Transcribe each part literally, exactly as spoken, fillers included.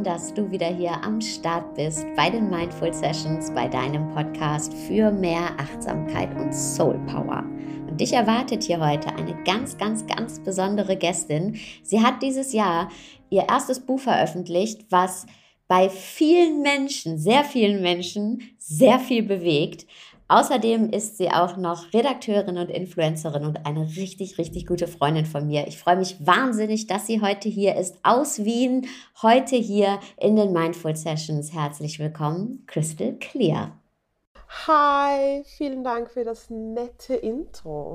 dass du wieder hier am Start bist bei den Mindful Sessions, bei deinem Podcast für mehr Achtsamkeit und Soul Power. Und dich erwartet hier heute eine ganz, ganz, ganz besondere Gästin. Sie hat dieses Jahr ihr erstes Buch veröffentlicht, was bei vielen Menschen, sehr vielen Menschen, sehr viel bewegt. Außerdem ist sie auch noch Redakteurin und Influencerin und eine richtig, richtig gute Freundin von mir. Ich freue mich wahnsinnig, dass sie heute hier ist, aus Wien, heute hier in den Mindful Sessions. Herzlich willkommen, Crystal Clear. Hi, vielen Dank für das nette Intro.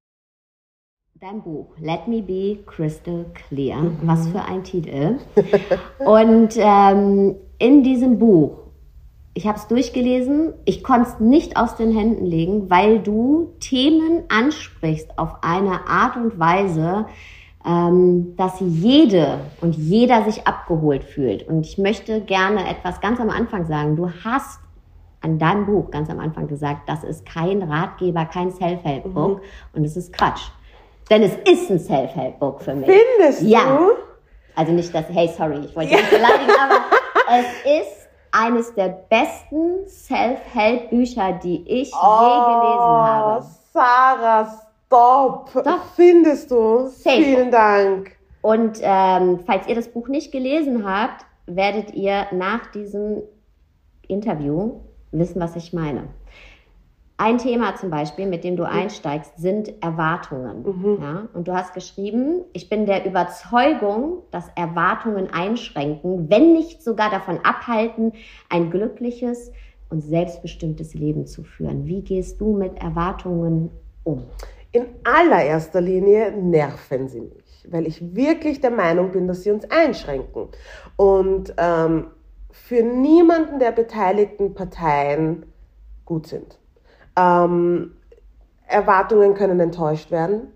Dein Buch, Let Me Be Crystal Clear, mhm. Was für ein Titel. Und ähm, in diesem Buch, ich habe es durchgelesen, ich konnte es nicht aus den Händen legen, weil du Themen ansprichst auf eine Art und Weise, ähm, dass jede und jeder sich abgeholt fühlt. Und ich möchte gerne etwas ganz am Anfang sagen. Du hast an deinem Buch ganz am Anfang gesagt, das ist kein Ratgeber, kein Self-Help-Book, mhm. und es ist Quatsch. Denn es ist ein Self-Help-Book für mich. Findest du? Ja. Also nicht das, hey, sorry, ich wollte dich nicht beleidigen, aber es ist eines der besten Self-Help-Bücher, die ich oh, je gelesen habe. Sarah, stop. Doch. Findest du? Safe. Vielen Dank. Und ähm, falls ihr das Buch nicht gelesen habt, werdet ihr nach diesem Interview wissen, was ich meine. Ein Thema zum Beispiel, mit dem du einsteigst, sind Erwartungen. Mhm. Ja? Und du hast geschrieben, ich bin der Überzeugung, dass Erwartungen einschränken, wenn nicht sogar davon abhalten, ein glückliches und selbstbestimmtes Leben zu führen. Wie gehst du mit Erwartungen um? In allererster Linie nerven sie mich, weil ich wirklich der Meinung bin, dass sie uns einschränken. Und ähm, für niemanden der beteiligten Parteien gut sind. Ähm, Erwartungen können enttäuscht werden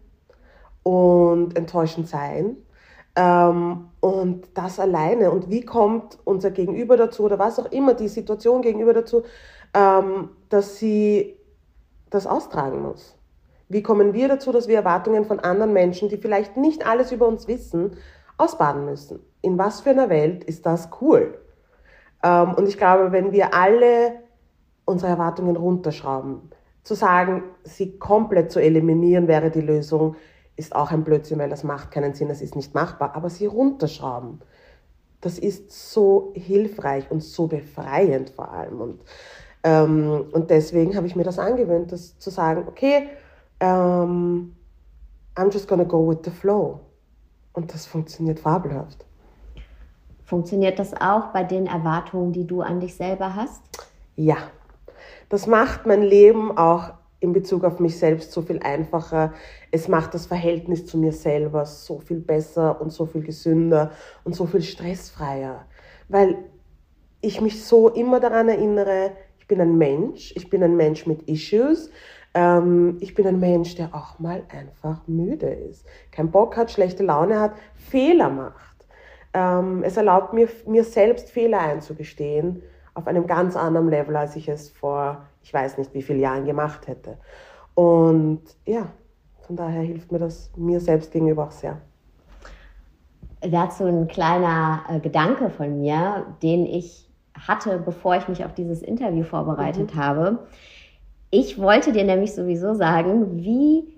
und enttäuschend sein. Ähm, und das alleine. Und wie kommt unser Gegenüber dazu oder was auch immer die Situation gegenüber dazu, ähm, dass sie das austragen muss? Wie kommen wir dazu, dass wir Erwartungen von anderen Menschen, die vielleicht nicht alles über uns wissen, ausbaden müssen? In was für einer Welt ist das cool? Ähm, und ich glaube, wenn wir alle unsere Erwartungen runterschrauben. Zu sagen, sie komplett zu eliminieren, wäre die Lösung, ist auch ein Blödsinn, weil das macht keinen Sinn, das ist nicht machbar. Aber sie runterschrauben, das ist so hilfreich und so befreiend vor allem. Und, ähm, und deswegen habe ich mir das angewöhnt, das zu sagen, okay, ähm, I'm just gonna go with the flow. Und das funktioniert fabelhaft. Funktioniert das auch bei den Erwartungen, die du an dich selber hast? Ja. Das macht mein Leben auch in Bezug auf mich selbst so viel einfacher. Es macht das Verhältnis zu mir selber so viel besser und so viel gesünder und so viel stressfreier. Weil ich mich so immer daran erinnere, ich bin ein Mensch, ich bin ein Mensch mit Issues, ähm, ich bin ein Mensch, der auch mal einfach müde ist, keinen Bock hat, schlechte Laune hat, Fehler macht. Ähm, es erlaubt mir, mir selbst Fehler einzugestehen, auf einem ganz anderen Level, als ich es vor, ich weiß nicht wie vielen Jahren gemacht hätte. Und ja, von daher hilft mir das mir selbst gegenüber auch sehr. Dazu ein kleiner äh, Gedanke von mir, den ich hatte, bevor ich mich auf dieses Interview vorbereitet mhm. habe. Ich wollte dir nämlich sowieso sagen, wie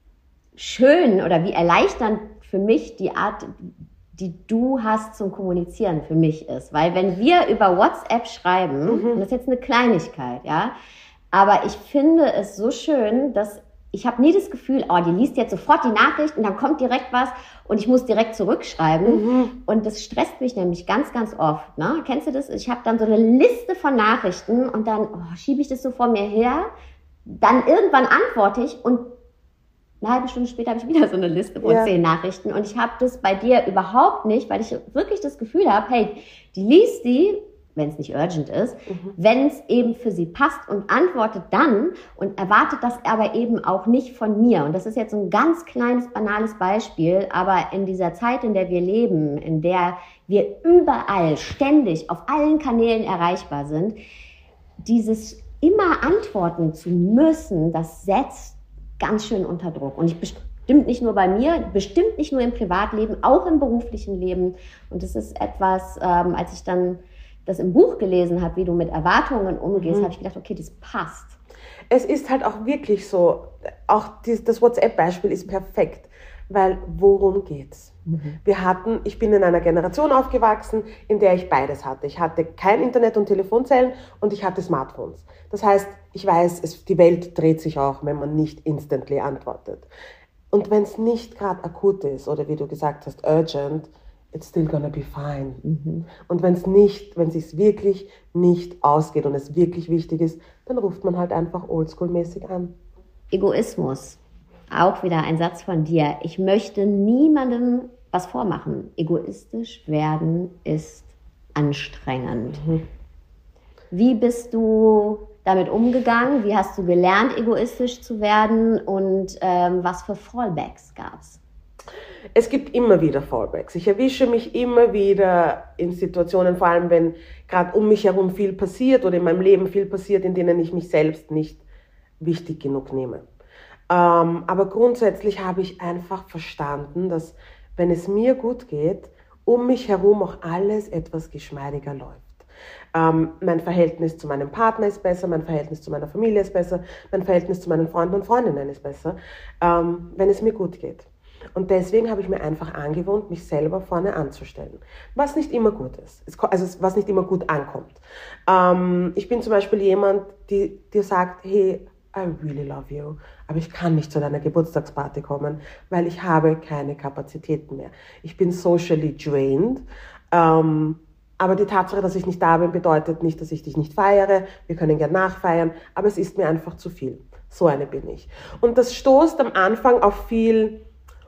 schön oder wie erleichternd für mich die Art, die du hast zum Kommunizieren für mich ist. Weil wenn wir über WhatsApp schreiben, mhm. und das ist jetzt eine Kleinigkeit, ja, aber ich finde es so schön, dass ich habe nie das Gefühl, oh, die liest jetzt sofort die Nachricht und dann kommt direkt was und ich muss direkt zurückschreiben. Mhm. Und das stresst mich nämlich ganz, ganz oft. Ne? Kennst du das? Ich habe dann so eine Liste von Nachrichten und dann oh, schiebe ich das so vor mir her. Dann irgendwann antworte ich und eine halbe Stunde später habe ich wieder so eine Liste von ja. zehn Nachrichten und ich habe das bei dir überhaupt nicht, weil ich wirklich das Gefühl habe, hey, die liest die, wenn es nicht urgent ist, mhm. wenn es eben für sie passt und antwortet dann und erwartet das aber eben auch nicht von mir. Und das ist jetzt so ein ganz kleines, banales Beispiel, aber in dieser Zeit, in der wir leben, in der wir überall, ständig, auf allen Kanälen erreichbar sind, dieses immer antworten zu müssen, das setzt ganz schön unter Druck. Und ich stimmt nicht nur bei mir, bestimmt nicht nur im Privatleben, auch im beruflichen Leben. Und das ist etwas, ähm, als ich dann das im Buch gelesen habe, wie du mit Erwartungen umgehst, mhm. habe ich gedacht, okay, das passt. Es ist halt auch wirklich so, auch die, das WhatsApp-Beispiel ist perfekt, weil worum geht's? Mhm. Wir hatten, ich bin in einer Generation aufgewachsen, in der ich beides hatte. Ich hatte kein Internet und Telefonzellen und ich hatte Smartphones. Das heißt, ich weiß, es, die Welt dreht sich auch, wenn man nicht instantly antwortet. Und wenn es nicht gerade akut ist oder wie du gesagt hast, urgent, it's still gonna be fine. Mhm. Und wenn es nicht, wenn es sich wirklich nicht ausgeht und es wirklich wichtig ist, dann ruft man halt einfach oldschool-mäßig an. Egoismus. Auch wieder ein Satz von dir. Ich möchte niemandem was vormachen. Egoistisch werden ist anstrengend. Mhm. Wie bist du damit umgegangen? Wie hast du gelernt, egoistisch zu werden? Und ähm, was für Fallbacks gab es? Es gibt immer wieder Fallbacks. Ich erwische mich immer wieder in Situationen, vor allem wenn gerade um mich herum viel passiert oder in meinem Leben viel passiert, in denen ich mich selbst nicht wichtig genug nehme. Ähm, aber grundsätzlich habe ich einfach verstanden, dass wenn es mir gut geht, um mich herum auch alles etwas geschmeidiger läuft. Ähm, mein Verhältnis zu meinem Partner ist besser, mein Verhältnis zu meiner Familie ist besser, mein Verhältnis zu meinen Freunden und Freundinnen ist besser, ähm, wenn es mir gut geht. Und deswegen habe ich mir einfach angewohnt, mich selber vorne anzustellen. Was nicht immer gut ist. Also was nicht immer gut ankommt. Ähm, ich bin zum Beispiel jemand, die dir sagt, hey, I really love you, aber ich kann nicht zu deiner Geburtstagsparty kommen, weil ich habe keine Kapazitäten mehr. Ich bin socially drained. Ähm, aber die Tatsache, dass ich nicht da bin, bedeutet nicht, dass ich dich nicht feiere. Wir können gerne nachfeiern, aber es ist mir einfach zu viel. So eine bin ich. Und das stoßt am Anfang auf viel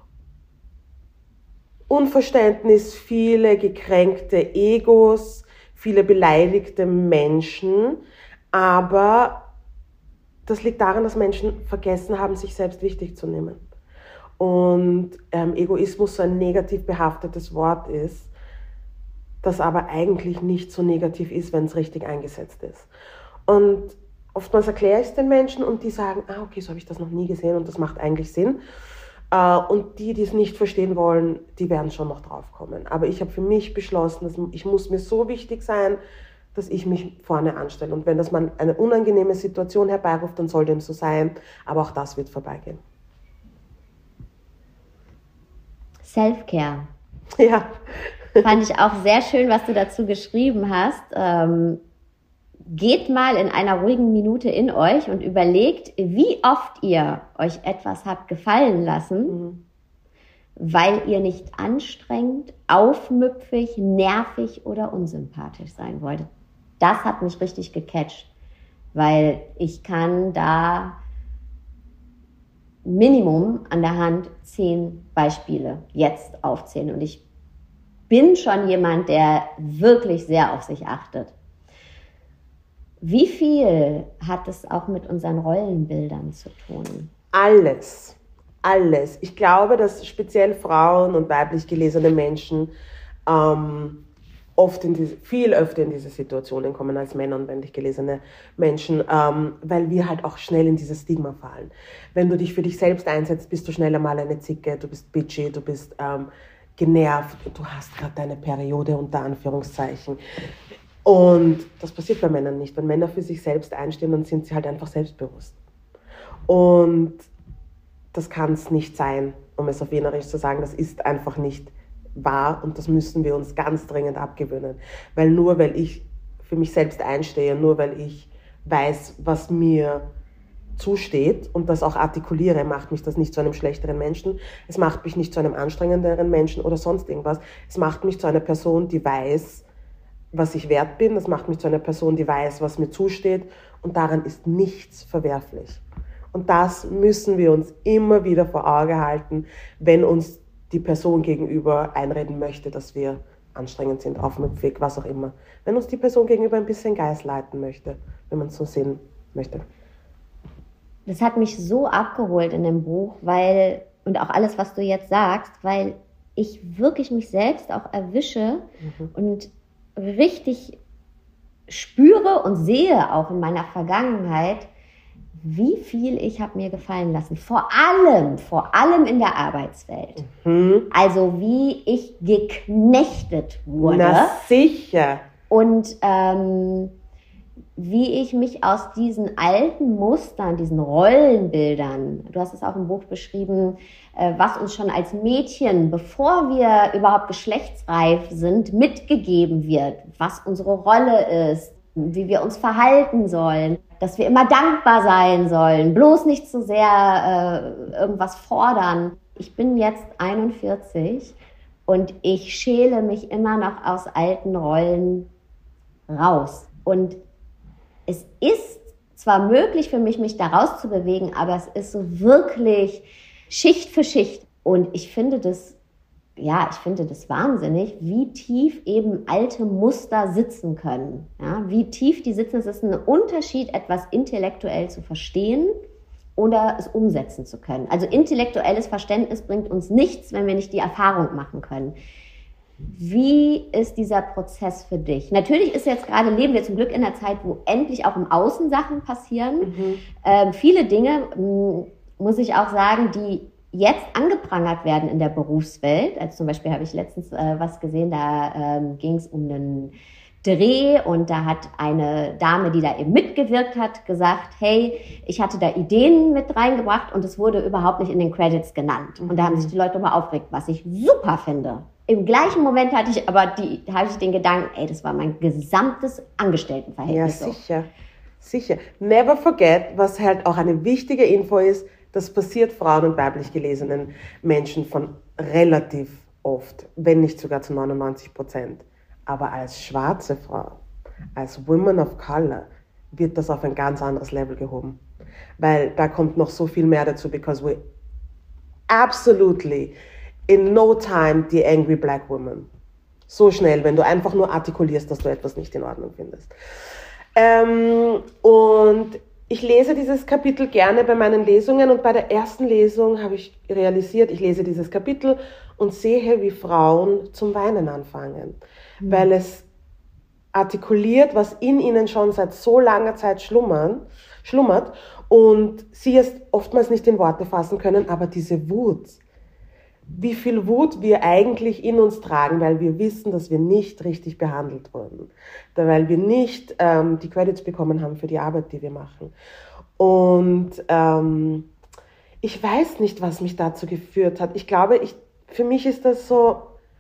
Unverständnis, viele gekränkte Egos, viele beleidigte Menschen, aber das liegt daran, dass Menschen vergessen haben, sich selbst wichtig zu nehmen. Und ähm, Egoismus so ein negativ behaftetes Wort ist, das aber eigentlich nicht so negativ ist, wenn es richtig eingesetzt ist. Und oftmals erkläre ich es den Menschen und die sagen, ah, okay, so habe ich das noch nie gesehen und das macht eigentlich Sinn. Und die, die es nicht verstehen wollen, die werden schon noch drauf kommen. Aber ich habe für mich beschlossen, dass ich muss mir so wichtig sein, dass ich mich vorne anstelle. Und wenn das mal eine unangenehme Situation herbeiruft, dann soll dem so sein. Aber auch das wird vorbeigehen. Self-Care. Ja. Fand ich auch sehr schön, was du dazu geschrieben hast. Ähm, geht mal in einer ruhigen Minute in euch und überlegt, wie oft ihr euch etwas habt gefallen lassen, mhm. weil ihr nicht anstrengend, aufmüpfig, nervig oder unsympathisch sein wolltet. Das hat mich richtig gecatcht, weil ich kann da Minimum an der Hand zehn Beispiele jetzt aufzählen. Und ich bin schon jemand, der wirklich sehr auf sich achtet. Wie viel hat es auch mit unseren Rollenbildern zu tun? Alles, alles. Ich glaube, dass speziell Frauen und weiblich gelesene Menschen ähm, oft in diese, viel öfter in diese Situationen kommen als Männer und männlich gelesene Menschen, ähm, weil wir halt auch schnell in dieses Stigma fallen. Wenn du dich für dich selbst einsetzt, bist du schneller mal eine Zicke, du bist bitchy, du bist ähm, genervt, du hast gerade deine Periode unter Anführungszeichen. Und das passiert bei Männern nicht. Wenn Männer für sich selbst einstehen, dann sind sie halt einfach selbstbewusst. Und das kann es nicht sein, um es auf Wienerisch zu sagen, das ist einfach nicht wahr und das müssen wir uns ganz dringend abgewöhnen. Weil nur weil ich für mich selbst einstehe, nur weil ich weiß, was mir zusteht und das auch artikuliere, macht mich das nicht zu einem schlechteren Menschen. Es macht mich nicht zu einem anstrengenderen Menschen oder sonst irgendwas. Es macht mich zu einer Person, die weiß, was ich wert bin. Das macht mich zu einer Person, die weiß, was mir zusteht. Und daran ist nichts verwerflich. Und das müssen wir uns immer wieder vor Auge halten, wenn uns die Person gegenüber einreden möchte, dass wir anstrengend sind, aufmüpfig, was auch immer. Wenn uns die Person gegenüber ein bisschen Geist leiten möchte, wenn man es so sehen möchte. Das hat mich so abgeholt in dem Buch, weil, und auch alles, was du jetzt sagst, weil ich wirklich mich selbst auch erwische mhm. und richtig spüre und sehe auch in meiner Vergangenheit, wie viel ich habe mir gefallen lassen. Vor allem, vor allem in der Arbeitswelt. Mhm. Also wie ich geknechtet wurde. Na sicher. Und ähm, wie ich mich aus diesen alten Mustern, diesen Rollenbildern, du hast es auch im Buch beschrieben, äh, was uns schon als Mädchen, bevor wir überhaupt geschlechtsreif sind, mitgegeben wird, was unsere Rolle ist, wie wir uns verhalten sollen, dass wir immer dankbar sein sollen, bloß nicht so sehr äh, irgendwas fordern. Ich bin jetzt einundvierzig und ich schäle mich immer noch aus alten Rollen raus. Und es ist zwar möglich für mich, mich da rauszubewegen, aber es ist so wirklich Schicht für Schicht. Und ich finde das, ja, ich finde das wahnsinnig, wie tief eben alte Muster sitzen können. Ja, wie tief die sitzen. Es ist ein Unterschied, etwas intellektuell zu verstehen oder es umsetzen zu können. Also intellektuelles Verständnis bringt uns nichts, wenn wir nicht die Erfahrung machen können. Wie ist dieser Prozess für dich? Natürlich ist jetzt gerade, leben wir zum Glück in einer Zeit, wo endlich auch im Außen Sachen passieren. Mhm. Ähm, viele Dinge, mh, muss ich auch sagen, die jetzt angeprangert werden in der Berufswelt. Also zum Beispiel habe ich letztens äh, was gesehen, da ähm, ging es um einen Dreh und da hat eine Dame, die da eben mitgewirkt hat, gesagt, hey, ich hatte da Ideen mit reingebracht und es wurde überhaupt nicht in den Credits genannt. Und da haben sich die Leute immer aufgeregt, was ich super finde. Im gleichen Moment hatte ich aber die, hatte ich den Gedanken, ey, das war mein gesamtes Angestelltenverhältnis. Ja, sicher, sicher. Never forget, was halt auch eine wichtige Info ist, das passiert Frauen und weiblich gelesenen Menschen von relativ oft, wenn nicht sogar zu neunundneunzig Prozent. Aber als schwarze Frau, als Woman of Color, wird das auf ein ganz anderes Level gehoben. Weil da kommt noch so viel mehr dazu, because we absolutely in no time the angry black woman. So schnell, wenn du einfach nur artikulierst, dass du etwas nicht in Ordnung findest. Ähm, und ich lese dieses Kapitel gerne bei meinen Lesungen und bei der ersten Lesung habe ich realisiert, ich lese dieses Kapitel und sehe, wie Frauen zum Weinen anfangen, mhm. weil es artikuliert, was in ihnen schon seit so langer Zeit schlummern, schlummert und sie es oftmals nicht in Worte fassen können, aber diese Wut, wie viel Wut wir eigentlich in uns tragen, weil wir wissen, dass wir nicht richtig behandelt wurden, weil wir nicht ähm, die Credits bekommen haben für die Arbeit, die wir machen. Und ähm, ich weiß nicht, was mich dazu geführt hat. Ich glaube, ich, für mich ist das so,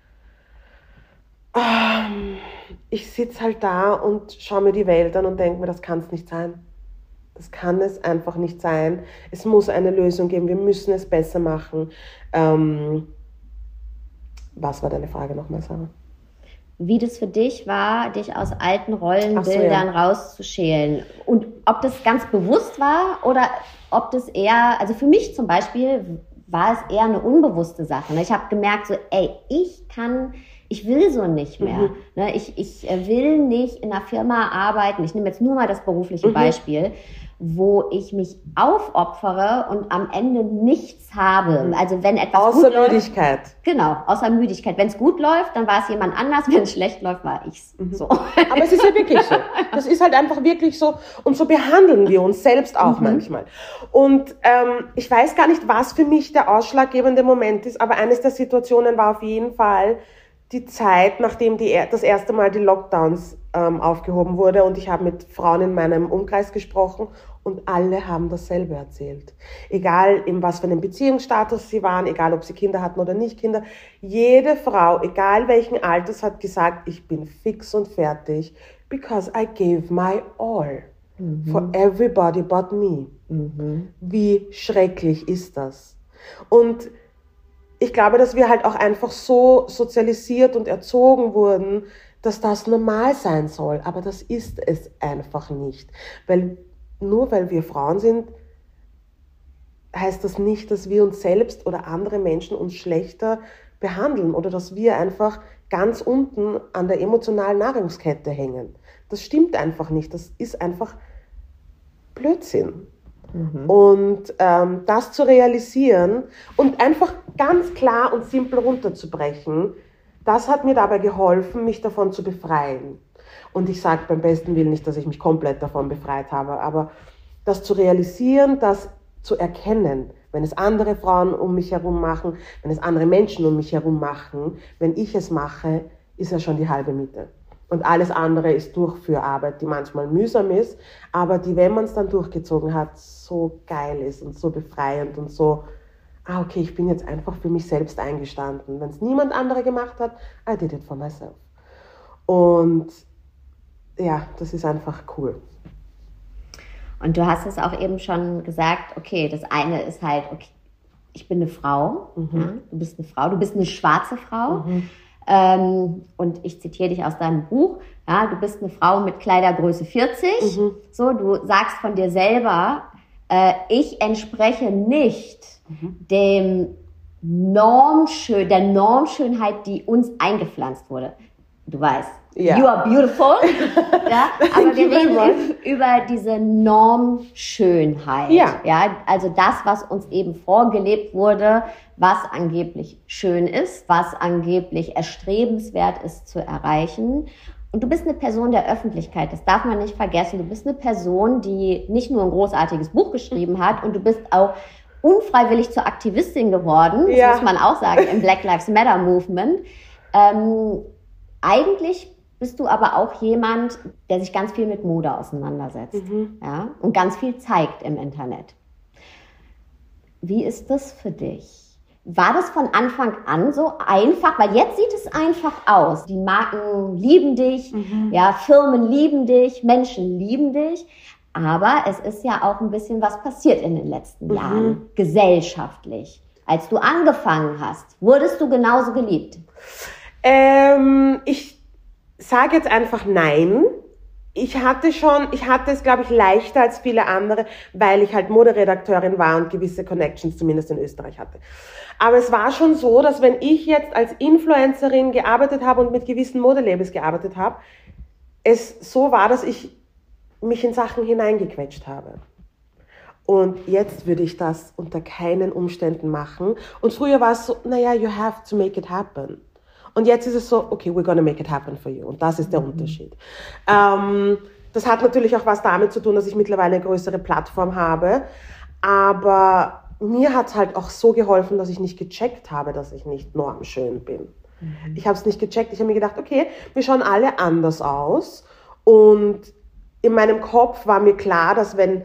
ähm, ich sitze halt da und schaue mir die Welt an und denke mir, das kann es nicht sein. Das kann es einfach nicht sein. Es muss eine Lösung geben. Wir müssen es besser machen. Ähm, was war deine Frage nochmal, Sarah? Wie das für dich war, dich aus alten Rollenbildern so, ja. rauszuschälen. Und ob das ganz bewusst war oder ob das eher, also für mich zum Beispiel war es eher eine unbewusste Sache. Ich habe gemerkt, so, ey, ich kann... Ich will so nicht mehr. Mhm. Ich, ich will nicht in einer Firma arbeiten. Ich nehme jetzt nur mal das berufliche mhm. Beispiel, wo ich mich aufopfere und am Ende nichts habe. Mhm. Also wenn etwas außer gut Müdigkeit. Läuft, genau, außer Müdigkeit. Wenn es gut läuft, dann war es jemand anders. Wenn es schlecht läuft, war ich's. Mhm. So. Aber es ist ja wirklich so. Das ist halt einfach wirklich so. Und so behandeln wir uns selbst auch mhm. manchmal. Und ähm, ich weiß gar nicht, was für mich der ausschlaggebende Moment ist, aber eines der Situationen war auf jeden Fall die Zeit, nachdem die, das erste Mal die Lockdowns ähm, aufgehoben wurde und ich habe mit Frauen in meinem Umkreis gesprochen und alle haben dasselbe erzählt. Egal in was für einem Beziehungsstatus sie waren, egal ob sie Kinder hatten oder nicht Kinder. Jede Frau, egal welchen Alters, hat gesagt, ich bin fix und fertig, because I gave my all mhm. for everybody but me. Mhm. Wie schrecklich ist das? Und ich glaube, dass wir halt auch einfach so sozialisiert und erzogen wurden, dass das normal sein soll. Aber das ist es einfach nicht. Weil nur weil wir Frauen sind, heißt das nicht, dass wir uns selbst oder andere Menschen uns schlechter behandeln oder dass wir einfach ganz unten an der emotionalen Nahrungskette hängen. Das stimmt einfach nicht. Das ist einfach Blödsinn. Mhm. Und ähm, das zu realisieren und einfach ganz klar und simpel runterzubrechen, das hat mir dabei geholfen, mich davon zu befreien. Und ich sage beim besten Willen nicht, dass ich mich komplett davon befreit habe, aber das zu realisieren, das zu erkennen, wenn es andere Frauen um mich herum machen, wenn es andere Menschen um mich herum machen, wenn ich es mache, ist ja schon die halbe Miete. Und alles andere ist Durchführarbeit, die manchmal mühsam ist, aber die, wenn man es dann durchgezogen hat, so geil ist und so befreiend und so, ah okay, ich bin jetzt einfach für mich selbst eingestanden. Wenn es niemand anderer gemacht hat, I did it for myself. Und ja, das ist einfach cool. Und du hast es auch eben schon gesagt, okay, das eine ist halt, okay, ich bin eine Frau, mhm. ja, du bist eine Frau, du bist eine schwarze Frau. Mhm. Ähm, und ich zitiere dich aus deinem Buch, ja, du bist eine Frau mit Kleidergröße vierzig, mhm. so, du sagst von dir selber, äh, ich entspreche nicht mhm. dem Normschön, der Normschönheit, die uns eingepflanzt wurde. Du weißt, yeah. You are beautiful, ja, aber wir reden über diese Normschönheit, ja. ja, also das, was uns eben vorgelebt wurde, was angeblich schön ist, was angeblich erstrebenswert ist zu erreichen. Und du bist eine Person der Öffentlichkeit, das darf man nicht vergessen. Du bist eine Person, die nicht nur ein großartiges Buch geschrieben hat, und du bist auch unfreiwillig zur Aktivistin geworden, das ja. muss man auch sagen, im Black Lives Matter Movement. Ähm, eigentlich bist du aber auch jemand, der sich ganz viel mit Mode auseinandersetzt, mhm. ja, und ganz viel zeigt im Internet. Wie ist das für dich? War das von Anfang an so einfach? Weil jetzt sieht es einfach aus. Die Marken lieben dich, mhm. ja, Firmen lieben dich, Menschen lieben dich. Aber es ist ja auch ein bisschen was passiert in den letzten mhm. Jahren, gesellschaftlich. Als du angefangen hast, wurdest du genauso geliebt? Ähm, ich sage jetzt einfach nein. Ich hatte schon, ich hatte es, glaube ich, leichter als viele andere, weil ich halt Moderedakteurin war und gewisse Connections zumindest in Österreich hatte. Aber es war schon so, dass wenn ich jetzt als Influencerin gearbeitet habe und mit gewissen Modelabels gearbeitet habe, es so war, dass ich mich in Sachen hineingequetscht habe. Und jetzt würde ich das unter keinen Umständen machen. Und früher war es so, naja, you have to make it happen. Und jetzt ist es so, okay, we're gonna make it happen for you. Und das ist der mhm. Unterschied. Ähm, das hat natürlich auch was damit zu tun, dass ich mittlerweile eine größere Plattform habe. Aber mir hat es halt auch so geholfen, dass ich nicht gecheckt habe, dass ich nicht normschön bin. Mhm. Ich habe es nicht gecheckt. Ich habe mir gedacht, okay, wir schauen alle anders aus. Und in meinem Kopf war mir klar, dass wenn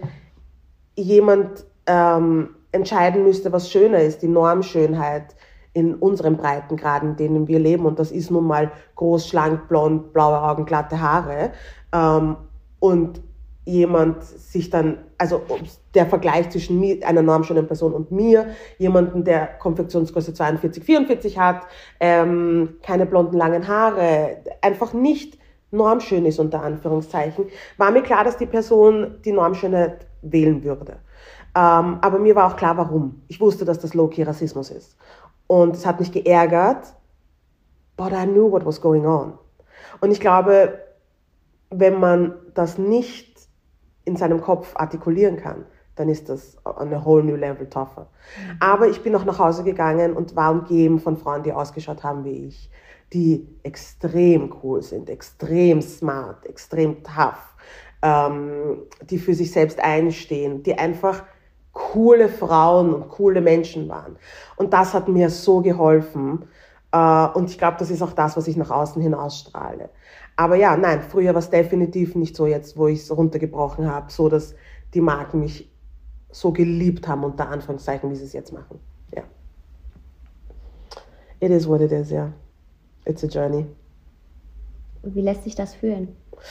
jemand ähm, entscheiden müsste, was schöner ist, die Normschönheit, in unseren Breitengraden, in denen wir leben, und das ist nun mal groß, schlank, blond, blaue Augen, glatte Haare, ähm, und jemand sich dann, also der Vergleich zwischen mir, einer normschönen Person und mir, jemanden, der Konfektionsgröße zweiundvierzig, vierundvierzig hat, ähm, keine blonden, langen Haare, einfach nicht normschön ist, unter Anführungszeichen, war mir klar, dass die Person die Normschönheit wählen würde. Ähm, aber mir war auch klar, warum. Ich wusste, dass das Low-Key Rassismus ist. Und es hat mich geärgert, but I knew what was going on. Und ich glaube, wenn man das nicht in seinem Kopf artikulieren kann, dann ist das on a whole new level tougher. Mhm. Aber ich bin auch nach Hause gegangen und war umgeben von Frauen, die ausgeschaut haben wie ich, die extrem cool sind, extrem smart, extrem tough, ähm, die für sich selbst einstehen, die einfach coole Frauen und coole Menschen waren. Und das hat mir so geholfen. Und ich glaube, das ist auch das, was ich nach außen hin ausstrahle. Aber ja, nein, früher war es definitiv nicht so jetzt, wo ich es runtergebrochen habe, so dass die Marken mich so geliebt haben, unter Anführungszeichen, wie sie es jetzt machen. Ja. It is what it is, ja. Yeah. It's a journey. Und wie lässt sich das fühlen?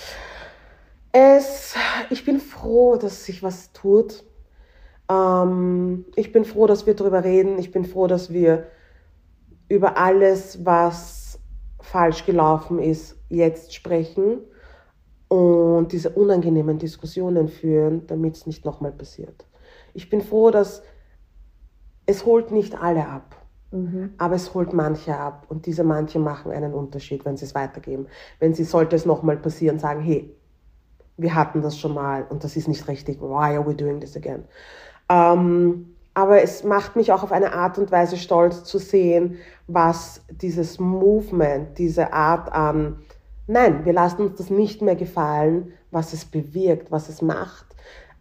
Es, ich bin froh, dass sich was tut. Ich bin froh, dass wir darüber reden. Ich bin froh, dass wir über alles, was falsch gelaufen ist, jetzt sprechen und diese unangenehmen Diskussionen führen, damit es nicht nochmal passiert. Ich bin froh, dass es holt nicht alle ab, mhm. aber es holt manche ab. Und diese manche machen einen Unterschied, wenn sie es weitergeben. Wenn sie, sollte es nochmal passieren, sagen, hey, wir hatten das schon mal und das ist nicht richtig. Why are we doing this again? Ähm, aber es macht mich auch auf eine Art und Weise stolz zu sehen, was dieses Movement, diese Art an, nein, wir lassen uns das nicht mehr gefallen, was es bewirkt, was es macht.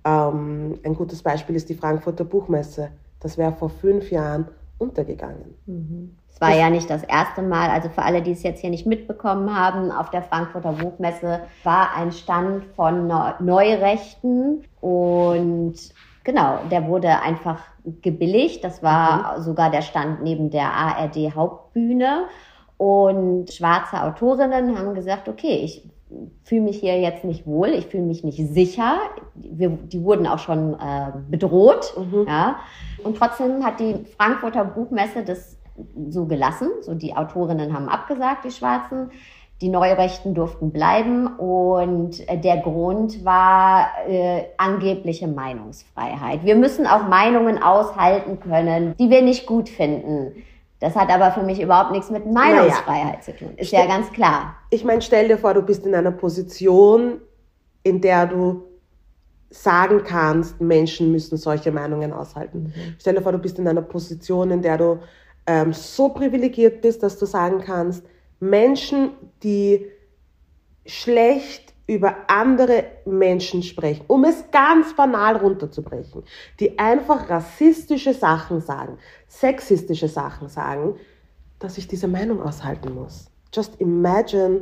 Ähm, ein gutes Beispiel ist die Frankfurter Buchmesse. Das wäre vor fünf Jahren untergegangen. Mhm. Es war ja nicht das erste Mal, also für alle, die es jetzt hier nicht mitbekommen haben, auf der Frankfurter Buchmesse war ein Stand von Neurechten und genau, der wurde einfach gebilligt. Das war mhm. sogar der Stand neben der A R D-Hauptbühne und schwarze Autorinnen haben gesagt, okay, ich fühle mich hier jetzt nicht wohl, ich fühle mich nicht sicher. Wir, die wurden auch schon äh, bedroht. Mhm. Ja. Und trotzdem hat die Frankfurter Buchmesse das so gelassen. So, die Autorinnen haben abgesagt, die Schwarzen. Die Neurechten durften bleiben. Und äh, der Grund war äh, angebliche Meinungsfreiheit. Wir müssen auch Meinungen aushalten können, die wir nicht gut finden. Das hat aber für mich überhaupt nichts mit Meinungsfreiheit naja. zu tun. Ist Ste- ja ganz klar. Ich meine, stell dir vor, du bist in einer Position, in der du sagen kannst, Menschen müssen solche Meinungen aushalten. Mhm. Stell dir vor, du bist in einer Position, in der du ähm, so privilegiert bist, dass du sagen kannst, Menschen, die schlecht über andere Menschen sprechen, um es ganz banal runterzubrechen, die einfach rassistische Sachen sagen, sexistische Sachen sagen, dass ich diese Meinung aushalten muss. Just imagine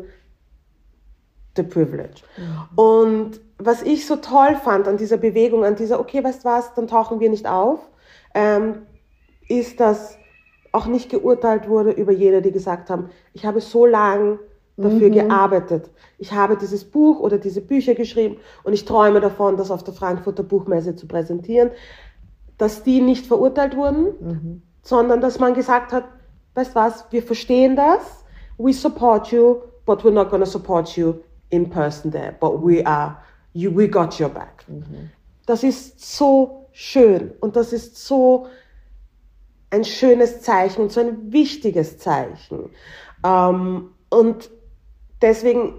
the privilege. Mhm. Und was ich so toll fand an dieser Bewegung, an dieser, okay, weißt du was, dann tauchen wir nicht auf, ähm, ist, dass auch nicht geurteilt wurde über jene, die gesagt haben, ich habe so lange dafür mhm. gearbeitet. Ich habe dieses Buch oder diese Bücher geschrieben und ich träume davon, das auf der Frankfurter Buchmesse zu präsentieren, dass die nicht verurteilt wurden, mhm. sondern dass man gesagt hat, weißt du was, wir verstehen das, we support you, but we're not going to support you in person there, but we are, you, we got your back. Mhm. Das ist so schön und das ist so ein schönes Zeichen und so ein wichtiges Zeichen. Ähm, und deswegen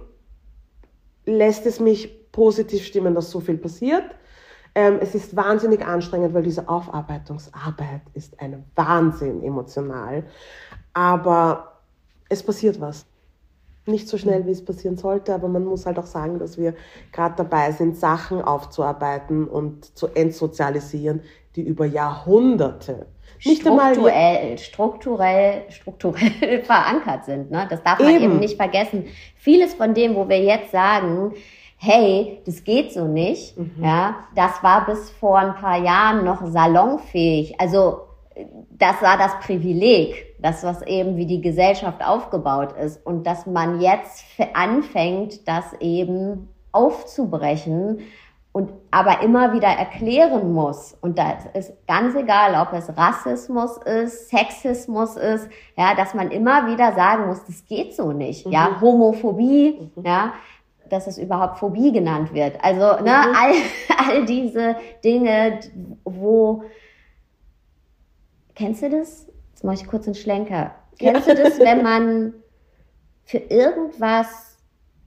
lässt es mich positiv stimmen, dass so viel passiert. Ähm, es ist wahnsinnig anstrengend, weil diese Aufarbeitungsarbeit ist ein Wahnsinn emotional. Aber es passiert was. Nicht so schnell, wie es passieren sollte, aber man muss halt auch sagen, dass wir gerade dabei sind, Sachen aufzuarbeiten und zu entsozialisieren, die über Jahrhunderte nicht strukturell, einmal strukturell, strukturell verankert sind. Ne? Das darf man eben. eben nicht vergessen. Vieles von dem, wo wir jetzt sagen, hey, das geht so nicht, mhm. ja, das war bis vor ein paar Jahren noch salonfähig. Also das war das Privileg, das, was eben wie die Gesellschaft aufgebaut ist. Und dass man jetzt anfängt, das eben aufzubrechen und aber immer wieder erklären muss. Und das ist ganz egal, ob es Rassismus ist, Sexismus ist, ja, dass man immer wieder sagen muss, das geht so nicht. Mhm. Ja, Homophobie, mhm. ja, dass es überhaupt Phobie genannt wird. Also, ne, mhm. all, all diese Dinge, wo, kennst du das? Jetzt mache ich kurz einen Schlenker. Kennst ja. du das, wenn man für irgendwas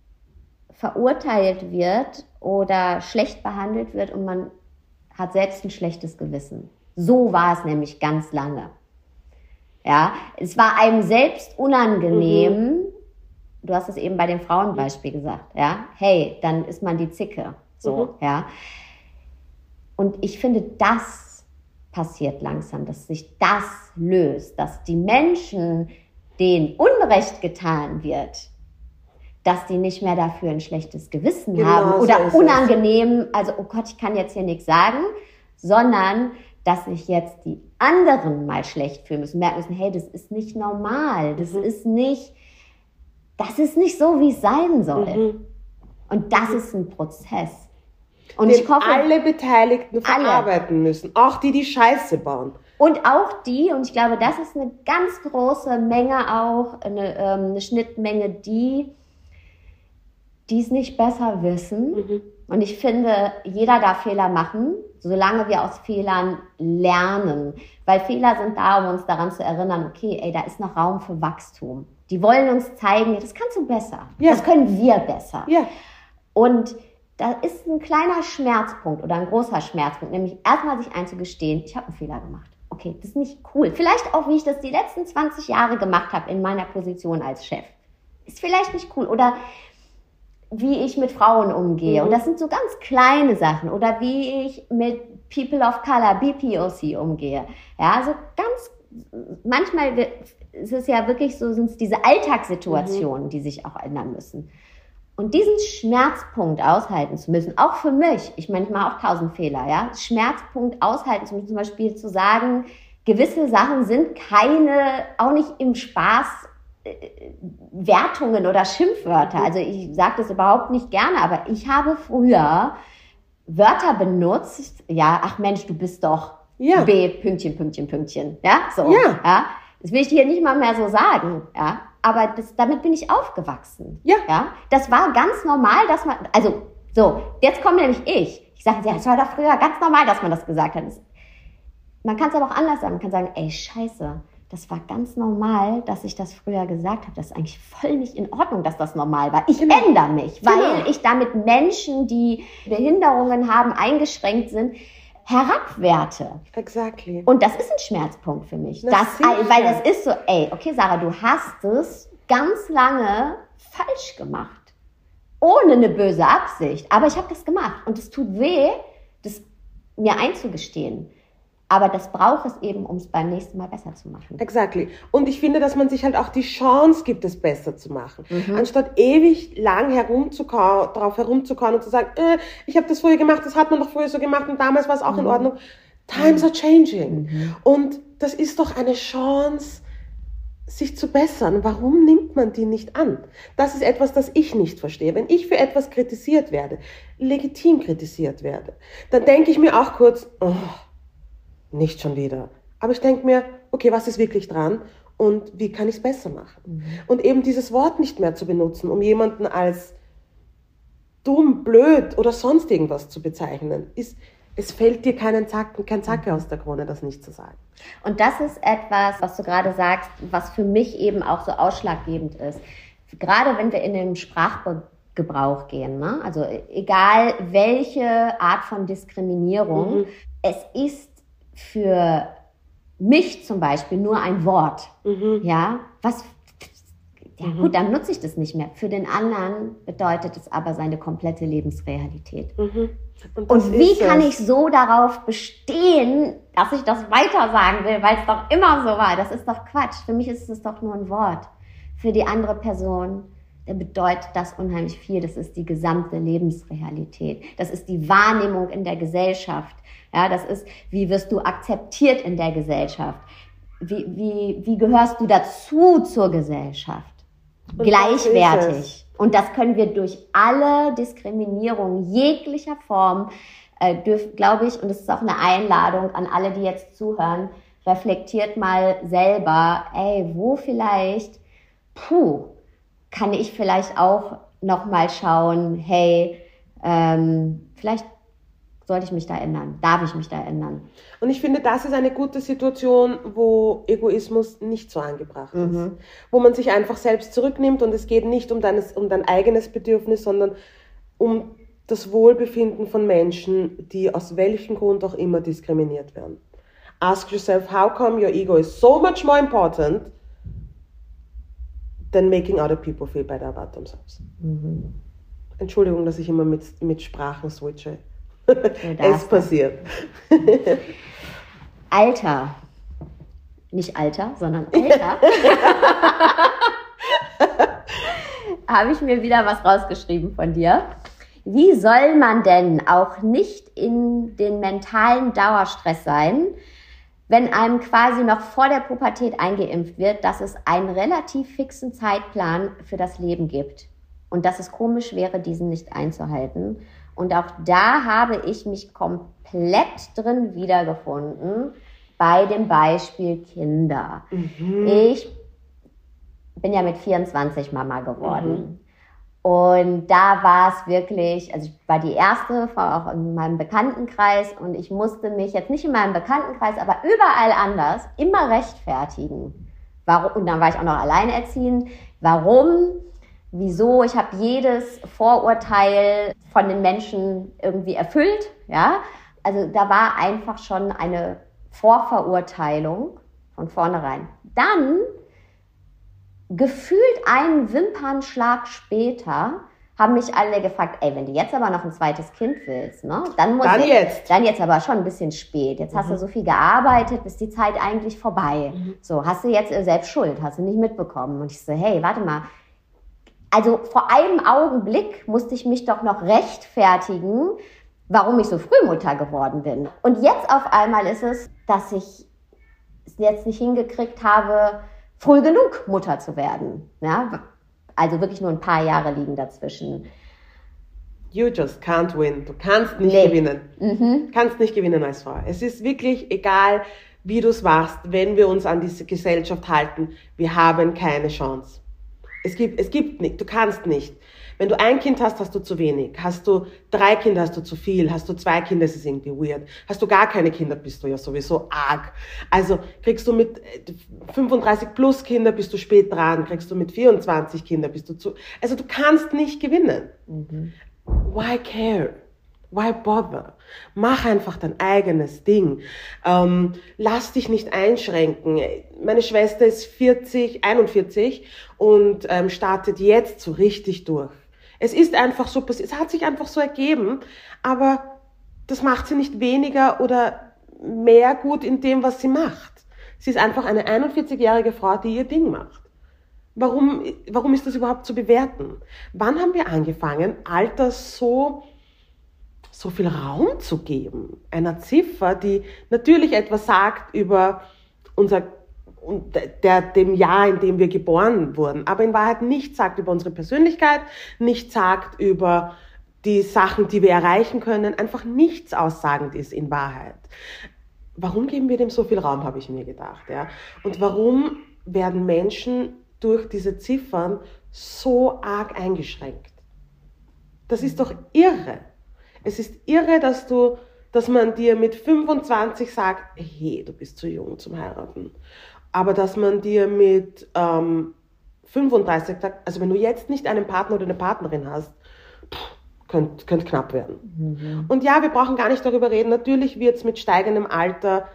verurteilt wird oder schlecht behandelt wird und man hat selbst ein schlechtes Gewissen? So war es nämlich ganz lange. Ja, es war einem selbst unangenehm. Mhm. Du hast es eben bei dem Frauenbeispiel gesagt. Ja, hey, dann ist man die Zicke. So, mhm. ja. Und ich finde, das passiert langsam, dass sich das löst, dass die Menschen, denen Unrecht getan wird, dass die nicht mehr dafür ein schlechtes Gewissen genau haben oder so unangenehm, also oh Gott, ich kann jetzt hier nichts sagen, sondern dass sich jetzt die anderen mal schlecht fühlen müssen, merken müssen, hey, das ist nicht normal, das mhm. ist nicht, das ist nicht so, wie es sein soll. Mhm. Und das ist ein Prozess. Und den ich hoffe, alle Beteiligten verarbeiten alle. müssen, auch die, die Scheiße bauen. Und auch die, und ich glaube, das ist eine ganz große Menge auch, eine, ähm, eine Schnittmenge, die die es nicht besser wissen. Mhm. Und ich finde, jeder darf Fehler machen, solange wir aus Fehlern lernen. Weil Fehler sind da, um uns daran zu erinnern, okay, ey, da ist noch Raum für Wachstum. Die wollen uns zeigen, das kannst du besser. Ja. Das können wir besser. Ja. Und da ist ein kleiner Schmerzpunkt oder ein großer Schmerzpunkt, nämlich erstmal sich einzugestehen, ich habe einen Fehler gemacht. Okay, das ist nicht cool. Vielleicht auch, wie ich das die letzten zwanzig Jahre gemacht habe in meiner Position als Chef. Ist vielleicht nicht cool. Oder wie ich mit Frauen umgehe. Mhm. Und das sind so ganz kleine Sachen. Oder wie ich mit People of Color, B P O C, umgehe. Ja, also ganz, manchmal ist es ja wirklich so, sind es diese Alltagssituationen, mhm. die sich auch ändern müssen. Und diesen Schmerzpunkt aushalten zu müssen, auch für mich, ich meine, ich mache auch tausend Fehler, ja, Schmerzpunkt aushalten zu müssen, zum Beispiel zu sagen, gewisse Sachen sind keine, auch nicht im Spaß, äh, Wertungen oder Schimpfwörter. Also ich sage das überhaupt nicht gerne, aber ich habe früher Wörter benutzt, ja, ach Mensch, du bist doch ja. B, Pünktchen, Pünktchen, Pünktchen, ja, so, ja. ja. Das will ich hier nicht mal mehr so sagen, ja. Aber das, damit bin ich aufgewachsen. Ja. ja. Das war ganz normal, dass man, also, so, jetzt komme nämlich ich. Ich sage, ja, das war doch früher ganz normal, dass man das gesagt hat. Das, man kann es aber auch anders sagen. Man kann sagen, ey, scheiße, das war ganz normal, dass ich das früher gesagt habe. Das ist eigentlich voll nicht in Ordnung, dass das normal war. Ich genau. ändere mich, weil genau. ich damit Menschen, die Behinderungen haben, eingeschränkt sind, herabwerte. Exactly. Und das ist ein Schmerzpunkt für mich. Das, weil das ist so, ey, okay, Sarah, du hast es ganz lange falsch gemacht. Ohne eine böse Absicht. Aber ich habe das gemacht. Und es tut weh, das mir einzugestehen. Aber das braucht es eben, um es beim nächsten Mal besser zu machen. Exactly. Und ich finde, dass man sich halt auch die Chance gibt, es besser zu machen. Mhm. Anstatt ewig lang herumzukauen, drauf herumzukauen und zu sagen, äh, ich habe das früher gemacht, das hat man doch früher so gemacht und damals war es auch mhm. in Ordnung. Times are changing. Mhm. Und das ist doch eine Chance, sich zu bessern. Warum nimmt man die nicht an? Das ist etwas, das ich nicht verstehe. Wenn ich für etwas kritisiert werde, legitim kritisiert werde, dann denke ich mir auch kurz, oh, nicht schon wieder. Aber ich denke mir, okay, was ist wirklich dran und wie kann ich es besser machen? Mhm. Und eben dieses Wort nicht mehr zu benutzen, um jemanden als dumm, blöd oder sonst irgendwas zu bezeichnen, ist, es fällt dir keinen Zacken, kein Zacke aus der Krone, das nicht zu sagen. Und das ist etwas, was du gerade sagst, was für mich eben auch so ausschlaggebend ist. Gerade wenn wir in den Sprachgebrauch gehen, ne? Also egal welche Art von Diskriminierung, mhm. es ist für mich zum Beispiel nur ein Wort, mhm. ja, was, ja mhm. gut, dann nutze ich das nicht mehr. Für den anderen bedeutet es aber seine komplette Lebensrealität. Mhm. Und, Und wie kann es. ich so darauf bestehen, dass ich das weiter sagen will, weil es doch immer so war? Das ist doch Quatsch. Für mich ist es doch nur ein Wort. Für die andere Person bedeutet das unheimlich viel. Das ist die gesamte Lebensrealität. Das ist die Wahrnehmung in der Gesellschaft. Ja, das ist, wie wirst du akzeptiert in der Gesellschaft? Wie, wie, wie gehörst du dazu zur Gesellschaft? Und gleichwertig. Und das können wir durch alle Diskriminierungen jeglicher Form, äh, glaube ich, und es ist auch eine Einladung an alle, die jetzt zuhören, reflektiert mal selber, ey, wo vielleicht, puh, kann ich vielleicht auch nochmal schauen, hey, ähm, vielleicht sollte ich mich da ändern? Darf ich mich da ändern? Und ich finde, das ist eine gute Situation, wo Egoismus nicht so angebracht ist. Mhm. Wo man sich einfach selbst zurücknimmt und es geht nicht um, deines, um dein eigenes Bedürfnis, sondern um das Wohlbefinden von Menschen, die aus welchem Grund auch immer diskriminiert werden. Ask yourself, how come your ego is so much more important than making other people feel better about themselves? Mhm. Entschuldigung, dass ich immer mit, mit Sprachen switche. Es passiert. Alter. Nicht Alter, sondern Alter. Habe ich mir wieder was rausgeschrieben von dir. Wie soll man denn auch nicht in den mentalen Dauerstress sein, wenn einem quasi noch vor der Pubertät eingeimpft wird, dass es einen relativ fixen Zeitplan für das Leben gibt und dass es komisch wäre, diesen nicht einzuhalten? Und auch da habe ich mich komplett drin wiedergefunden bei dem Beispiel Kinder. Mhm. Ich bin ja mit vierundzwanzig Mama geworden. Mhm. Und da war es wirklich, also ich war die Erste, war auch in meinem Bekanntenkreis und ich musste mich jetzt nicht in meinem Bekanntenkreis, aber überall anders immer rechtfertigen. Warum? Und dann war ich auch noch alleinerziehend. Warum? Wieso? Ich habe jedes Vorurteil von den Menschen irgendwie erfüllt, ja. Also da war einfach schon eine Vorverurteilung von vornherein. Dann, gefühlt einen Wimpernschlag später, haben mich alle gefragt, ey, wenn du jetzt aber noch ein zweites Kind willst, ne, dann muss Dann ich, jetzt. Dann jetzt aber schon ein bisschen spät. Jetzt mhm. hast du so viel gearbeitet, ist die Zeit eigentlich vorbei. Mhm. So, hast du jetzt selbst Schuld, hast du nicht mitbekommen. Und ich so, hey, warte mal. Also vor einem Augenblick musste ich mich doch noch rechtfertigen, warum ich so früh Mutter geworden bin. Und jetzt auf einmal ist es, dass ich es jetzt nicht hingekriegt habe, früh genug Mutter zu werden. Ja? Also wirklich nur ein paar Jahre liegen dazwischen. You just can't win. Du kannst nicht nee. gewinnen. Mhm. Kannst nicht gewinnen als Frau. Es ist wirklich egal, wie du es machst, wenn wir uns an diese Gesellschaft halten. Wir haben keine Chance. Es gibt, es gibt nicht. Du kannst nicht. Wenn du ein Kind hast, hast du zu wenig. Hast du drei Kinder, hast du zu viel. Hast du zwei Kinder, ist es irgendwie weird. Hast du gar keine Kinder, bist du ja sowieso arg. Also kriegst du mit fünfunddreißig plus Kinder, bist du spät dran. Kriegst du mit vierundzwanzig Kinder, bist du zu... Also du kannst nicht gewinnen. Mhm. Why care? Why bother? Mach einfach dein eigenes Ding. Ähm, lass dich nicht einschränken. Meine Schwester ist vierzig, einundvierzig und ähm, startet jetzt so richtig durch. Es ist einfach so passiert, es hat sich einfach so ergeben, aber das macht sie nicht weniger oder mehr gut in dem, was sie macht. Sie ist einfach eine einundvierzigjährige Frau, die ihr Ding macht. Warum, warum ist das überhaupt zu bewerten? Wann haben wir angefangen, Alter so, so viel Raum zu geben? Einer Ziffer, die natürlich etwas sagt über unser Der, dem Jahr, in dem wir geboren wurden, aber in Wahrheit nichts sagt über unsere Persönlichkeit, nichts sagt über die Sachen, die wir erreichen können, einfach nichts aussagend ist in Wahrheit. Warum geben wir dem so viel Raum, habe ich mir gedacht. Ja? Und warum werden Menschen durch diese Ziffern so arg eingeschränkt? Das ist doch irre. Es ist irre, dass du, dass man dir mit fünfundzwanzig sagt, hey, du bist zu jung zum Heiraten. Aber dass man dir mit ähm, fünfunddreißig sagt, also wenn du jetzt nicht einen Partner oder eine Partnerin hast, könnte könnt knapp werden. Mhm. Und ja, wir brauchen gar nicht darüber reden. Natürlich wird es mit steigendem Alter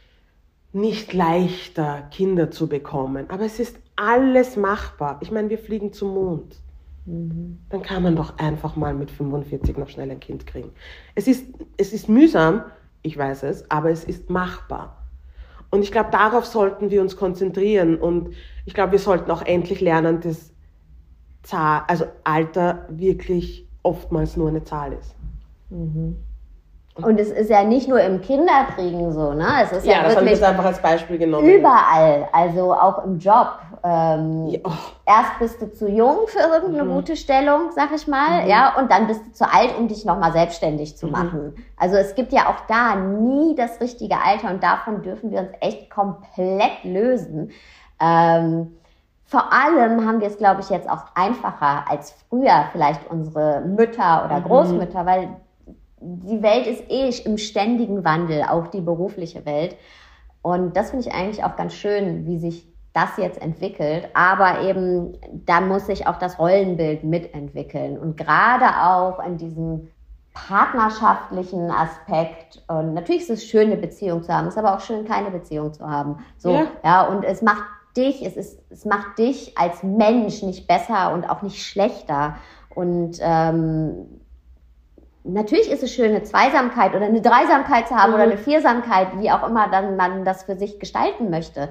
nicht leichter, Kinder zu bekommen. Aber es ist alles machbar. Ich meine, wir fliegen zum Mond. Mhm. Dann kann man doch einfach mal mit fünfundvierzig noch schnell ein Kind kriegen. Es ist, es ist mühsam, ich weiß es, aber es ist machbar. Und ich glaube, darauf sollten wir uns konzentrieren. Und ich glaube, wir sollten auch endlich lernen, dass Zahl, also Alter wirklich oftmals nur eine Zahl ist. Mhm. Und es ist ja nicht nur im Kinderkriegen so, ne? Es ist ja, ja das habe ich jetzt einfach als Beispiel genommen. Überall, also auch im Job. Ähm, ja, oh. Erst bist du zu jung für irgendeine mhm. gute Stellung, sag ich mal, mhm. ja, und dann bist du zu alt, um dich nochmal selbstständig zu mhm. machen. Also es gibt ja auch da nie das richtige Alter und davon dürfen wir uns echt komplett lösen. Ähm, vor allem haben wir es, glaube ich, jetzt auch einfacher als früher vielleicht unsere Mütter oder Großmütter, mhm. weil die Welt ist eh im ständigen Wandel, auch die berufliche Welt. Und das finde ich eigentlich auch ganz schön, wie sich das jetzt entwickelt. Aber eben, da muss sich auch das Rollenbild mitentwickeln. Und gerade auch in diesem partnerschaftlichen Aspekt. Und natürlich ist es schön, eine Beziehung zu haben. Es ist aber auch schön, keine Beziehung zu haben. So, ja. ja, und es macht dich, es ist, es macht dich als Mensch nicht besser und auch nicht schlechter. Und, ähm, natürlich ist es schön, eine Zweisamkeit oder eine Dreisamkeit zu haben mhm. oder eine Viersamkeit, wie auch immer dann man das für sich gestalten möchte.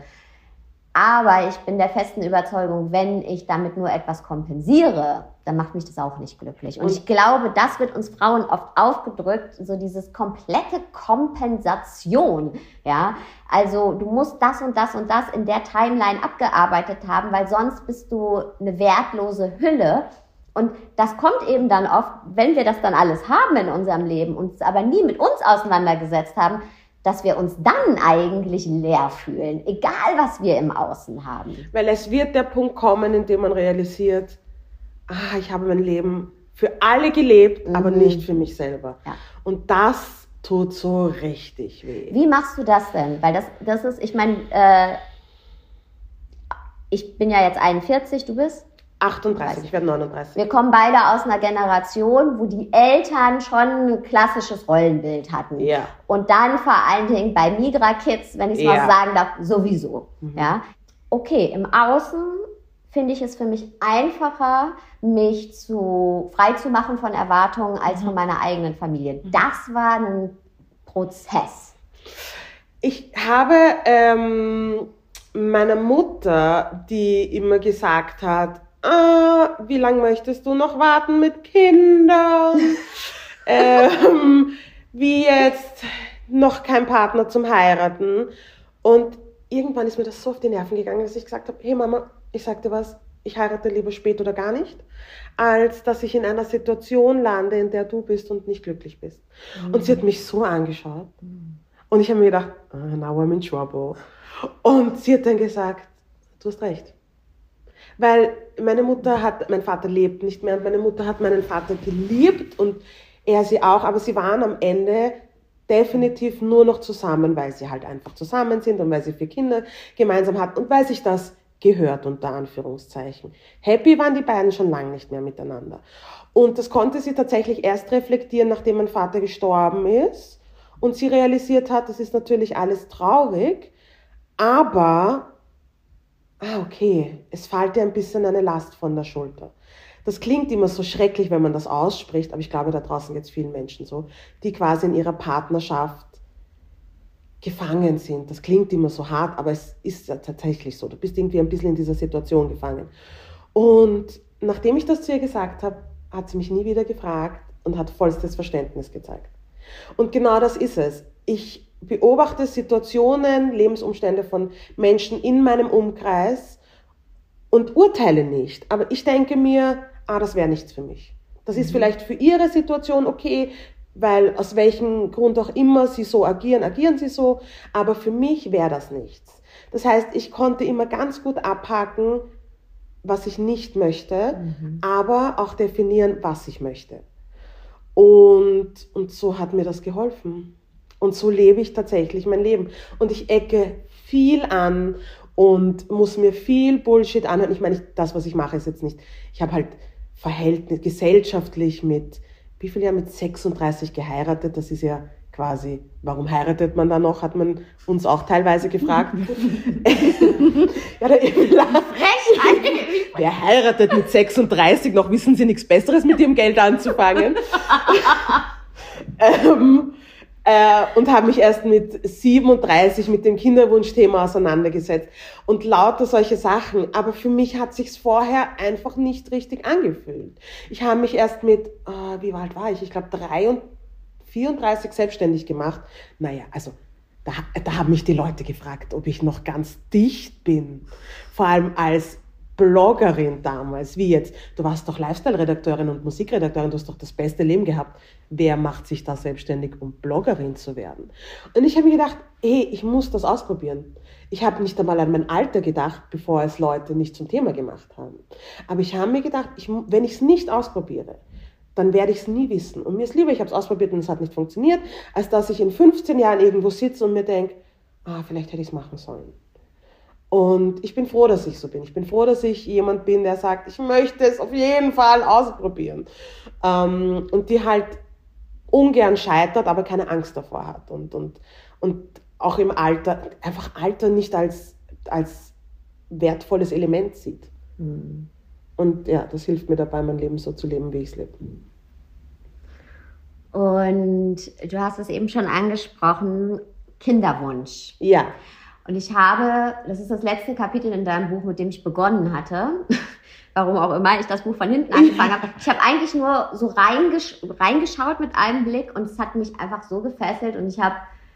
Aber ich bin der festen Überzeugung, wenn ich damit nur etwas kompensiere, dann macht mich das auch nicht glücklich. Und ich glaube, das wird uns Frauen oft aufgedrückt, so dieses komplette Kompensation. Ja, also du musst das und das und das in der Timeline abgearbeitet haben, weil sonst bist du eine wertlose Hülle. Und das kommt eben dann oft, wenn wir das dann alles haben in unserem Leben, uns aber nie mit uns auseinandergesetzt haben, dass wir uns dann eigentlich leer fühlen, egal was wir im Außen haben. Weil es wird der Punkt kommen, in dem man realisiert, ah, ich habe mein Leben für alle gelebt, mhm. aber nicht für mich selber. Ja. Und das tut so richtig weh. Wie machst du das denn? Weil das, das ist, ich meine, äh, ich bin ja jetzt einundvierzig, du bist? achtunddreißig, ich werde neununddreißig. Wir kommen beide aus einer Generation, wo die Eltern schon ein klassisches Rollenbild hatten. Ja. Und dann vor allen Dingen bei Migra-Kids, wenn ich es ja. mal sagen darf, sowieso. Mhm. Ja. Okay, im Außen finde ich es für mich einfacher, mich zu, frei zu machen von Erwartungen als mhm. von meiner eigenen Familie. Das war ein Prozess. Ich habe ähm, meiner Mutter, die immer gesagt hat, ah, wie lange möchtest du noch warten mit Kindern? ähm, wie jetzt noch kein Partner zum Heiraten. Und irgendwann ist mir das so auf die Nerven gegangen, dass ich gesagt habe, hey Mama, ich sag dir was, ich heirate lieber spät oder gar nicht, als dass ich in einer Situation lande, in der du bist und nicht glücklich bist. Mhm. Und sie hat mich so angeschaut. Mhm. Und ich habe mir gedacht, oh, now I'm in trouble. Und sie hat dann gesagt, du hast recht. Weil meine Mutter hat, mein Vater lebt nicht mehr und meine Mutter hat meinen Vater geliebt und er sie auch, aber sie waren am Ende definitiv nur noch zusammen, weil sie halt einfach zusammen sind und weil sie vier Kinder gemeinsam hatten und weil sich das gehört, unter Anführungszeichen. Happy waren die beiden schon lange nicht mehr miteinander. Und das konnte sie tatsächlich erst reflektieren, nachdem mein Vater gestorben ist und sie realisiert hat, das ist natürlich alles traurig, aber ah, okay, es fällt dir ein bisschen eine Last von der Schulter. Das klingt immer so schrecklich, wenn man das ausspricht, aber ich glaube, da draußen geht es vielen Menschen so, die quasi in ihrer Partnerschaft gefangen sind. Das klingt immer so hart, aber es ist ja tatsächlich so. Du bist irgendwie ein bisschen in dieser Situation gefangen. Und nachdem ich das zu ihr gesagt habe, hat sie mich nie wieder gefragt und hat vollstes Verständnis gezeigt. Und genau das ist es. Ich beobachte Situationen, Lebensumstände von Menschen in meinem Umkreis und urteile nicht. Aber ich denke mir, ah, das wäre nichts für mich. Das ist vielleicht für ihre Situation okay, weil aus welchem Grund auch immer sie so agieren, agieren sie so. Aber für mich wäre das nichts. Das heißt, ich konnte immer ganz gut abhaken, was ich nicht möchte, mhm. aber auch definieren, was ich möchte. Und, und so hat mir das geholfen. Und so lebe ich tatsächlich mein Leben. Und ich ecke viel an und muss mir viel Bullshit anhören. Ich meine, ich, das, was ich mache, ist jetzt nicht, ich habe halt Verhältnis, gesellschaftlich mit, wie viel Jahr mit sechsunddreißig geheiratet. Das ist ja quasi, warum heiratet man da noch, hat man uns auch teilweise gefragt. Ja, da eben wer heiratet mit sechsunddreißig noch? Wissen Sie nichts Besseres mit ihrem Geld anzufangen? ähm, Äh, und habe mich erst mit siebenunddreißig mit dem Kinderwunschthema auseinandergesetzt und lauter solche Sachen. Aber für mich hat sich's vorher einfach nicht richtig angefühlt. Ich habe mich erst mit, äh, wie alt war ich? Ich glaube vierunddreißig selbstständig gemacht. Naja, also da, da haben mich die Leute gefragt, ob ich noch ganz dicht bin. Vor allem als Bloggerin damals, wie jetzt. Du warst doch Lifestyle-Redakteurin und Musikredakteurin, du hast doch das beste Leben gehabt. Wer macht sich da selbstständig, um Bloggerin zu werden? Und ich habe mir gedacht, hey, ich muss das ausprobieren. Ich habe nicht einmal an mein Alter gedacht, bevor es Leute nicht zum Thema gemacht haben. Aber ich habe mir gedacht, ich, wenn ich es nicht ausprobiere, dann werde ich es nie wissen. Und mir ist lieber, ich habe es ausprobiert und es hat nicht funktioniert, als dass ich in fünfzehn Jahren irgendwo sitze und mir denke, ah, vielleicht hätte ich es machen sollen. Und ich bin froh, dass ich so bin. Ich bin froh, dass ich jemand bin, der sagt, ich möchte es auf jeden Fall ausprobieren. Ähm, und die halt ungern scheitert, aber keine Angst davor hat. Und, und, und auch im Alter, einfach Alter nicht als, als wertvolles Element sieht. Mhm. Und ja, das hilft mir dabei, mein Leben so zu leben, wie ich es lebe. Und du hast es eben schon angesprochen, Kinderwunsch. Ja. Und ich habe, das ist das letzte Kapitel in deinem Buch, mit dem ich begonnen hatte, warum auch immer ich das Buch von hinten angefangen habe. Ich habe eigentlich nur so reingesch- reingeschaut mit einem Blick und es hat mich einfach so gefesselt und ich habe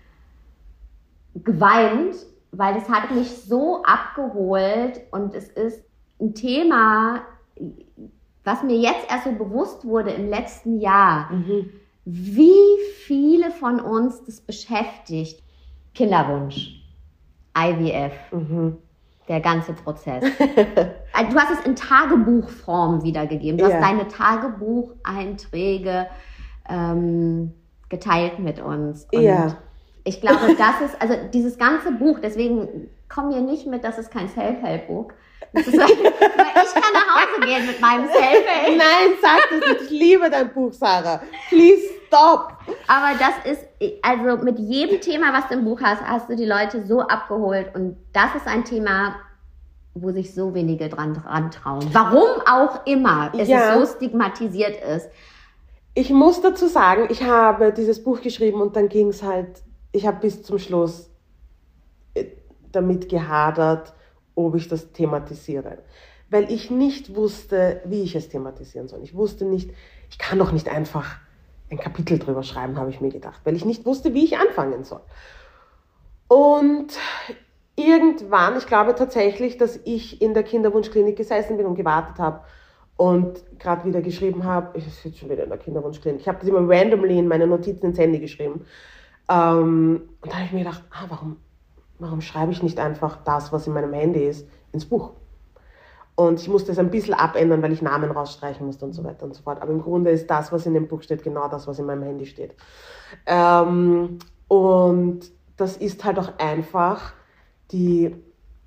geweint, weil es hat mich so abgeholt und es ist ein Thema, was mir jetzt erst so bewusst wurde im letzten Jahr, mhm. wie viele von uns das beschäftigt. Kinderwunsch. I V F, mhm. der ganze Prozess. Du hast es in Tagebuchform wiedergegeben. Du ja. hast deine Tagebucheinträge ähm, geteilt mit uns. Und ja. ich glaube, das ist, also dieses ganze Buch, deswegen komm mir nicht mit, das ist kein Self-Help-Book. Das ist, weil ich kann nach Hause gehen mit meinem Self-Help. Nein, sag das nicht. Ich liebe dein Buch, Sarah. Please stop. Aber das ist, also mit jedem Thema, was du im Buch hast, hast du die Leute so abgeholt. Und das ist ein Thema, wo sich so wenige dran, dran trauen. Warum auch immer es Ja. so stigmatisiert ist. Ich muss dazu sagen, ich habe dieses Buch geschrieben und dann ging es halt, ich habe bis zum Schluss äh, damit gehadert, ob ich das thematisiere. Weil ich nicht wusste, wie ich es thematisieren soll. Ich wusste nicht, ich kann doch nicht einfach ein Kapitel drüber schreiben, habe ich mir gedacht, weil ich nicht wusste, wie ich anfangen soll. Und irgendwann, ich glaube tatsächlich, dass ich in der Kinderwunschklinik gesessen bin und gewartet habe und gerade wieder geschrieben habe, ich sitze schon wieder in der Kinderwunschklinik, ich habe das immer randomly in meine Notizen ins Handy geschrieben. Ähm, und da habe ich mir gedacht, ah, warum, warum schreibe ich nicht einfach das, was in meinem Handy ist, ins Buch? Und ich musste es ein bisschen abändern, weil ich Namen rausstreichen musste und so weiter und so fort. Aber im Grunde ist das, was in dem Buch steht, genau das, was in meinem Handy steht. Ähm, und das ist halt auch einfach die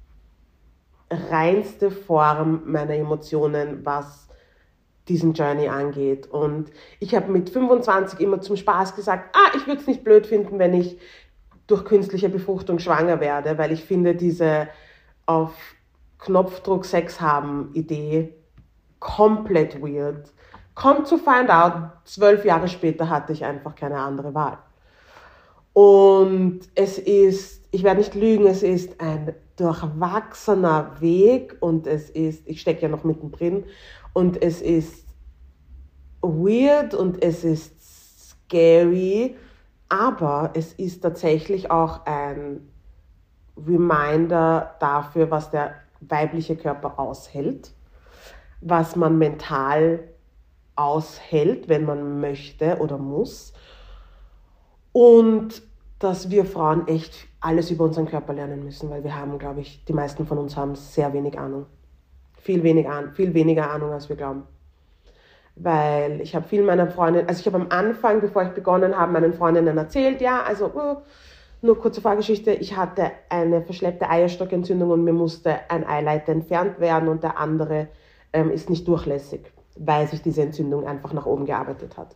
reinste Form meiner Emotionen, was diesen Journey angeht. Und ich habe mit fünfundzwanzig immer zum Spaß gesagt, ah, ich würde es nicht blöd finden, wenn ich durch künstliche Befruchtung schwanger werde, weil ich finde diese auf Knopfdruck Sex haben Idee komplett weird. Come to find out, zwölf Jahre später hatte ich einfach keine andere Wahl. Und es ist, ich werde nicht lügen, es ist ein durchwachsener Weg und es ist, ich stecke ja noch mittendrin, und es ist weird und es ist scary, aber es ist tatsächlich auch ein Reminder dafür, was der weibliche Körper aushält, was man mental aushält, wenn man möchte oder muss, und dass wir Frauen echt alles über unseren Körper lernen müssen, weil wir haben, glaube ich, die meisten von uns haben sehr wenig Ahnung. Viel, wenig, viel weniger Ahnung, als wir glauben. Weil ich habe viel meiner Freundinnen, also ich habe am Anfang, bevor ich begonnen habe, meinen Freundinnen erzählt, ja, also uh, nur kurze Vorgeschichte, ich hatte eine verschleppte Eierstockentzündung und mir musste ein Eileiter entfernt werden und der andere ähm, ist nicht durchlässig, weil sich diese Entzündung einfach nach oben gearbeitet hat.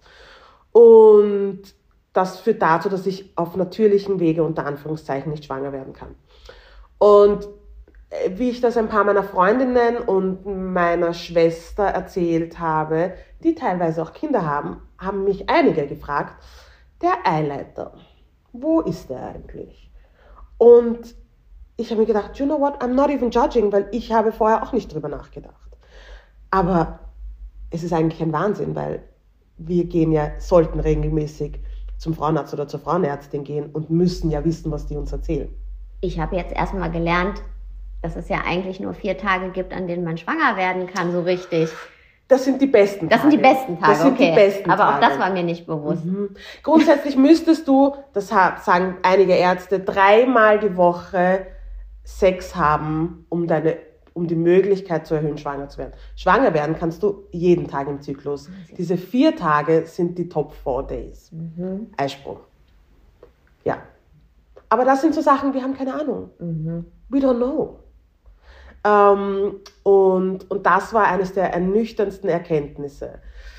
Und das führt dazu, dass ich auf natürlichen Wege unter Anführungszeichen nicht schwanger werden kann. Und wie ich das ein paar meiner Freundinnen und meiner Schwester erzählt habe, die teilweise auch Kinder haben, haben mich einige gefragt, der Eileiter, wo ist der eigentlich? Und ich habe mir gedacht, you know what, I'm not even judging, weil ich habe vorher auch nicht drüber nachgedacht. Aber es ist eigentlich ein Wahnsinn, weil wir gehen ja, sollten regelmäßig zum Frauenarzt oder zur Frauenärztin gehen und müssen ja wissen, was die uns erzählen. Ich habe jetzt erstmal gelernt, dass es ja eigentlich nur vier Tage gibt, an denen man schwanger werden kann, so richtig. Das sind die besten Tage. Das sind die besten Tage, das sind okay. Die besten Aber Tage. auch das war mir nicht bewusst. Mhm. Grundsätzlich müsstest du, das sagen einige Ärzte, dreimal die Woche Sex haben, um, deine, um die Möglichkeit zu erhöhen, schwanger zu werden. Schwanger werden kannst du jeden Tag im Zyklus. Diese vier Tage sind die Top Four Days. Mhm. Eisprung. Ja. Aber das sind so Sachen, wir haben keine Ahnung. Mhm. We don't know. Ähm, und, und das war eines der ernüchterndsten Erkenntnisse.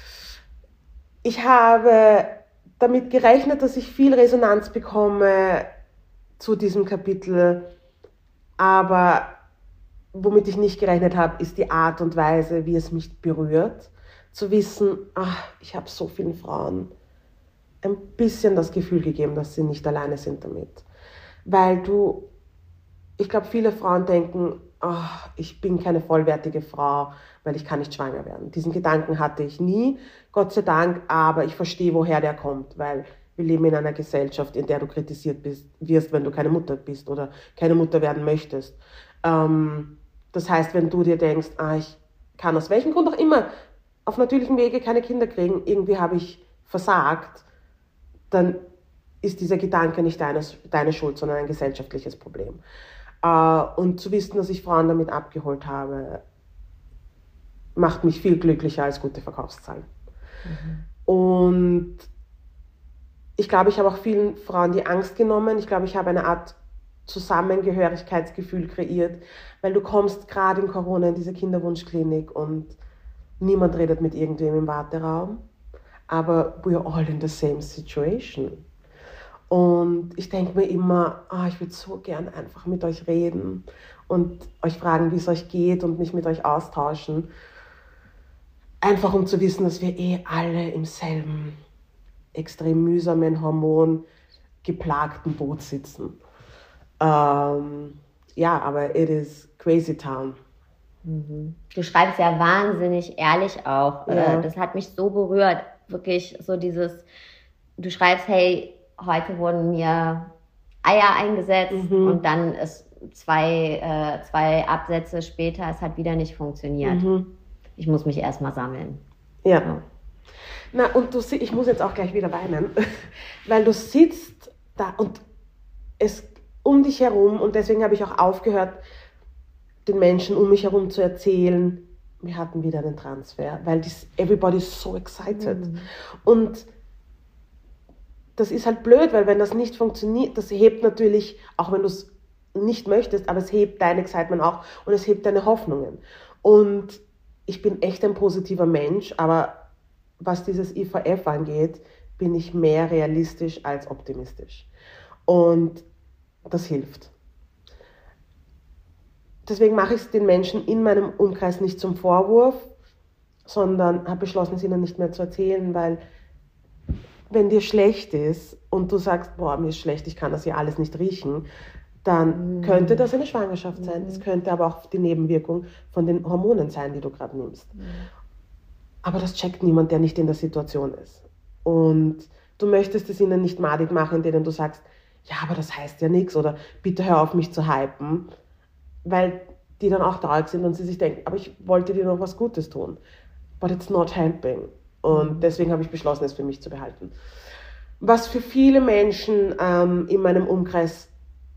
Ich habe damit gerechnet, dass ich viel Resonanz bekomme zu diesem Kapitel, aber womit ich nicht gerechnet habe, ist die Art und Weise, wie es mich berührt. Zu wissen, ach, ich habe so vielen Frauen ein bisschen das Gefühl gegeben, dass sie nicht alleine sind damit. Weil du, ich glaube, viele Frauen denken, oh, ich bin keine vollwertige Frau, weil ich kann nicht schwanger werden. Diesen Gedanken hatte ich nie, Gott sei Dank, aber ich verstehe, woher der kommt, weil wir leben in einer Gesellschaft, in der du kritisiert bist, wirst, wenn du keine Mutter bist oder keine Mutter werden möchtest. Ähm, das heißt, wenn du dir denkst, ah, ich kann aus welchem Grund auch immer auf natürlichem Wege keine Kinder kriegen, irgendwie habe ich versagt, dann ist dieser Gedanke nicht deine, deine Schuld, sondern ein gesellschaftliches Problem. Und zu wissen, dass ich Frauen damit abgeholt habe, macht mich viel glücklicher als gute Verkaufszahlen. Mhm. Und ich glaube, ich habe auch vielen Frauen die Angst genommen. Ich glaube, ich habe eine Art Zusammengehörigkeitsgefühl kreiert, weil du kommst gerade in Corona in diese Kinderwunschklinik und niemand redet mit irgendwem im Warteraum. Aber we are all in the same situation. Und ich denke mir immer, oh, ich würde so gern einfach mit euch reden und euch fragen, wie es euch geht und mich mit euch austauschen. Einfach um zu wissen, dass wir eh alle im selben extrem mühsamen, hormongeplagten Boot sitzen. Ähm, ja, aber it is crazy town. Du schreibst ja wahnsinnig ehrlich auch. Ja. Das hat mich so berührt. Wirklich so dieses, du schreibst, hey, heute wurden mir Eier eingesetzt Mhm. und dann ist zwei, äh, zwei Absätze später, es hat wieder nicht funktioniert. Mhm. Ich muss mich erstmal sammeln. Ja. Ja. Na, und du, ich muss jetzt auch gleich wieder weinen, weil du sitzt da und es um dich herum, und deswegen habe ich auch aufgehört, den Menschen um mich herum zu erzählen, wir hatten wieder einen Transfer, weil this, everybody's so excited. Mhm. Und das ist halt blöd, weil wenn das nicht funktioniert, das hebt natürlich, auch wenn du es nicht möchtest, aber es hebt dein Excitement auch und es hebt deine Hoffnungen. Und ich bin echt ein positiver Mensch, aber was dieses I V F angeht, bin ich mehr realistisch als optimistisch. Und das hilft. Deswegen mache ich es den Menschen in meinem Umkreis nicht zum Vorwurf, sondern habe beschlossen, es ihnen nicht mehr zu erzählen, weil wenn dir schlecht ist und du sagst, boah, mir ist schlecht, ich kann das hier alles nicht riechen, dann könnte das eine Schwangerschaft sein. Es könnte aber auch die Nebenwirkung von den Hormonen sein, die du gerade nimmst. Aber das checkt niemand, der nicht in der Situation ist. Und du möchtest es ihnen nicht madig machen, indem du sagst, ja, aber das heißt ja nichts oder bitte hör auf, mich zu hypen, weil die dann auch traurig sind und sie sich denken, aber ich wollte dir noch was Gutes tun. But it's not helping. Und deswegen habe ich beschlossen, es für mich zu behalten. Was für viele Menschen ähm, in meinem Umkreis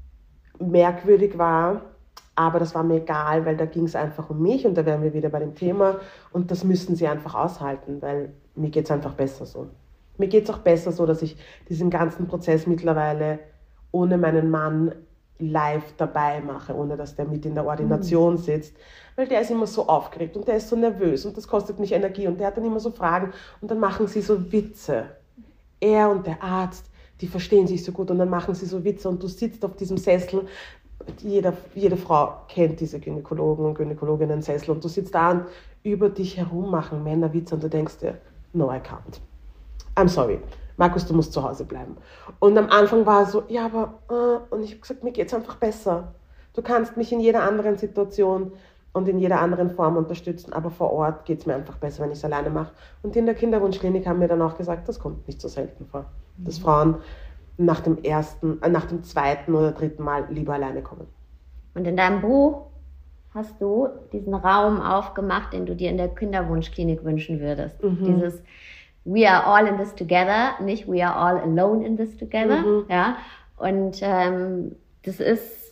merkwürdig war, aber das war mir egal, weil da ging es einfach um mich und da wären wir wieder bei dem Thema und das müssen sie einfach aushalten, weil mir geht es einfach besser so. Mir geht es auch besser so, dass ich diesen ganzen Prozess mittlerweile ohne meinen Mann live dabei mache, ohne dass der mit in der Ordination sitzt, weil der ist immer so aufgeregt und der ist so nervös und das kostet mich Energie und der hat dann immer so Fragen und dann machen sie so Witze. Er und der Arzt, die verstehen sich so gut und dann machen sie so Witze und du sitzt auf diesem Sessel, jeder, jede Frau kennt diese Gynäkologen und Gynäkologinnen-Sessel und du sitzt da und über dich herum machen Männer Witze und du denkst dir, no, I can't. I'm sorry. Markus, du musst zu Hause bleiben. Und am Anfang war es so, ja, aber, äh, und ich habe gesagt, mir geht es einfach besser. Du kannst mich in jeder anderen Situation und in jeder anderen Form unterstützen, aber vor Ort geht es mir einfach besser, wenn ich es alleine mache. Und in der Kinderwunschklinik haben mir dann auch gesagt, das kommt nicht so selten vor, mhm. dass Frauen nach dem ersten, äh, nach dem zweiten oder dritten Mal lieber alleine kommen. Und in deinem Buch hast du diesen Raum aufgemacht, den du dir in der Kinderwunschklinik wünschen würdest. Mhm. Dieses We are all in this together, nicht we are all alone in this together. Mhm. Ja? Und ähm, das ist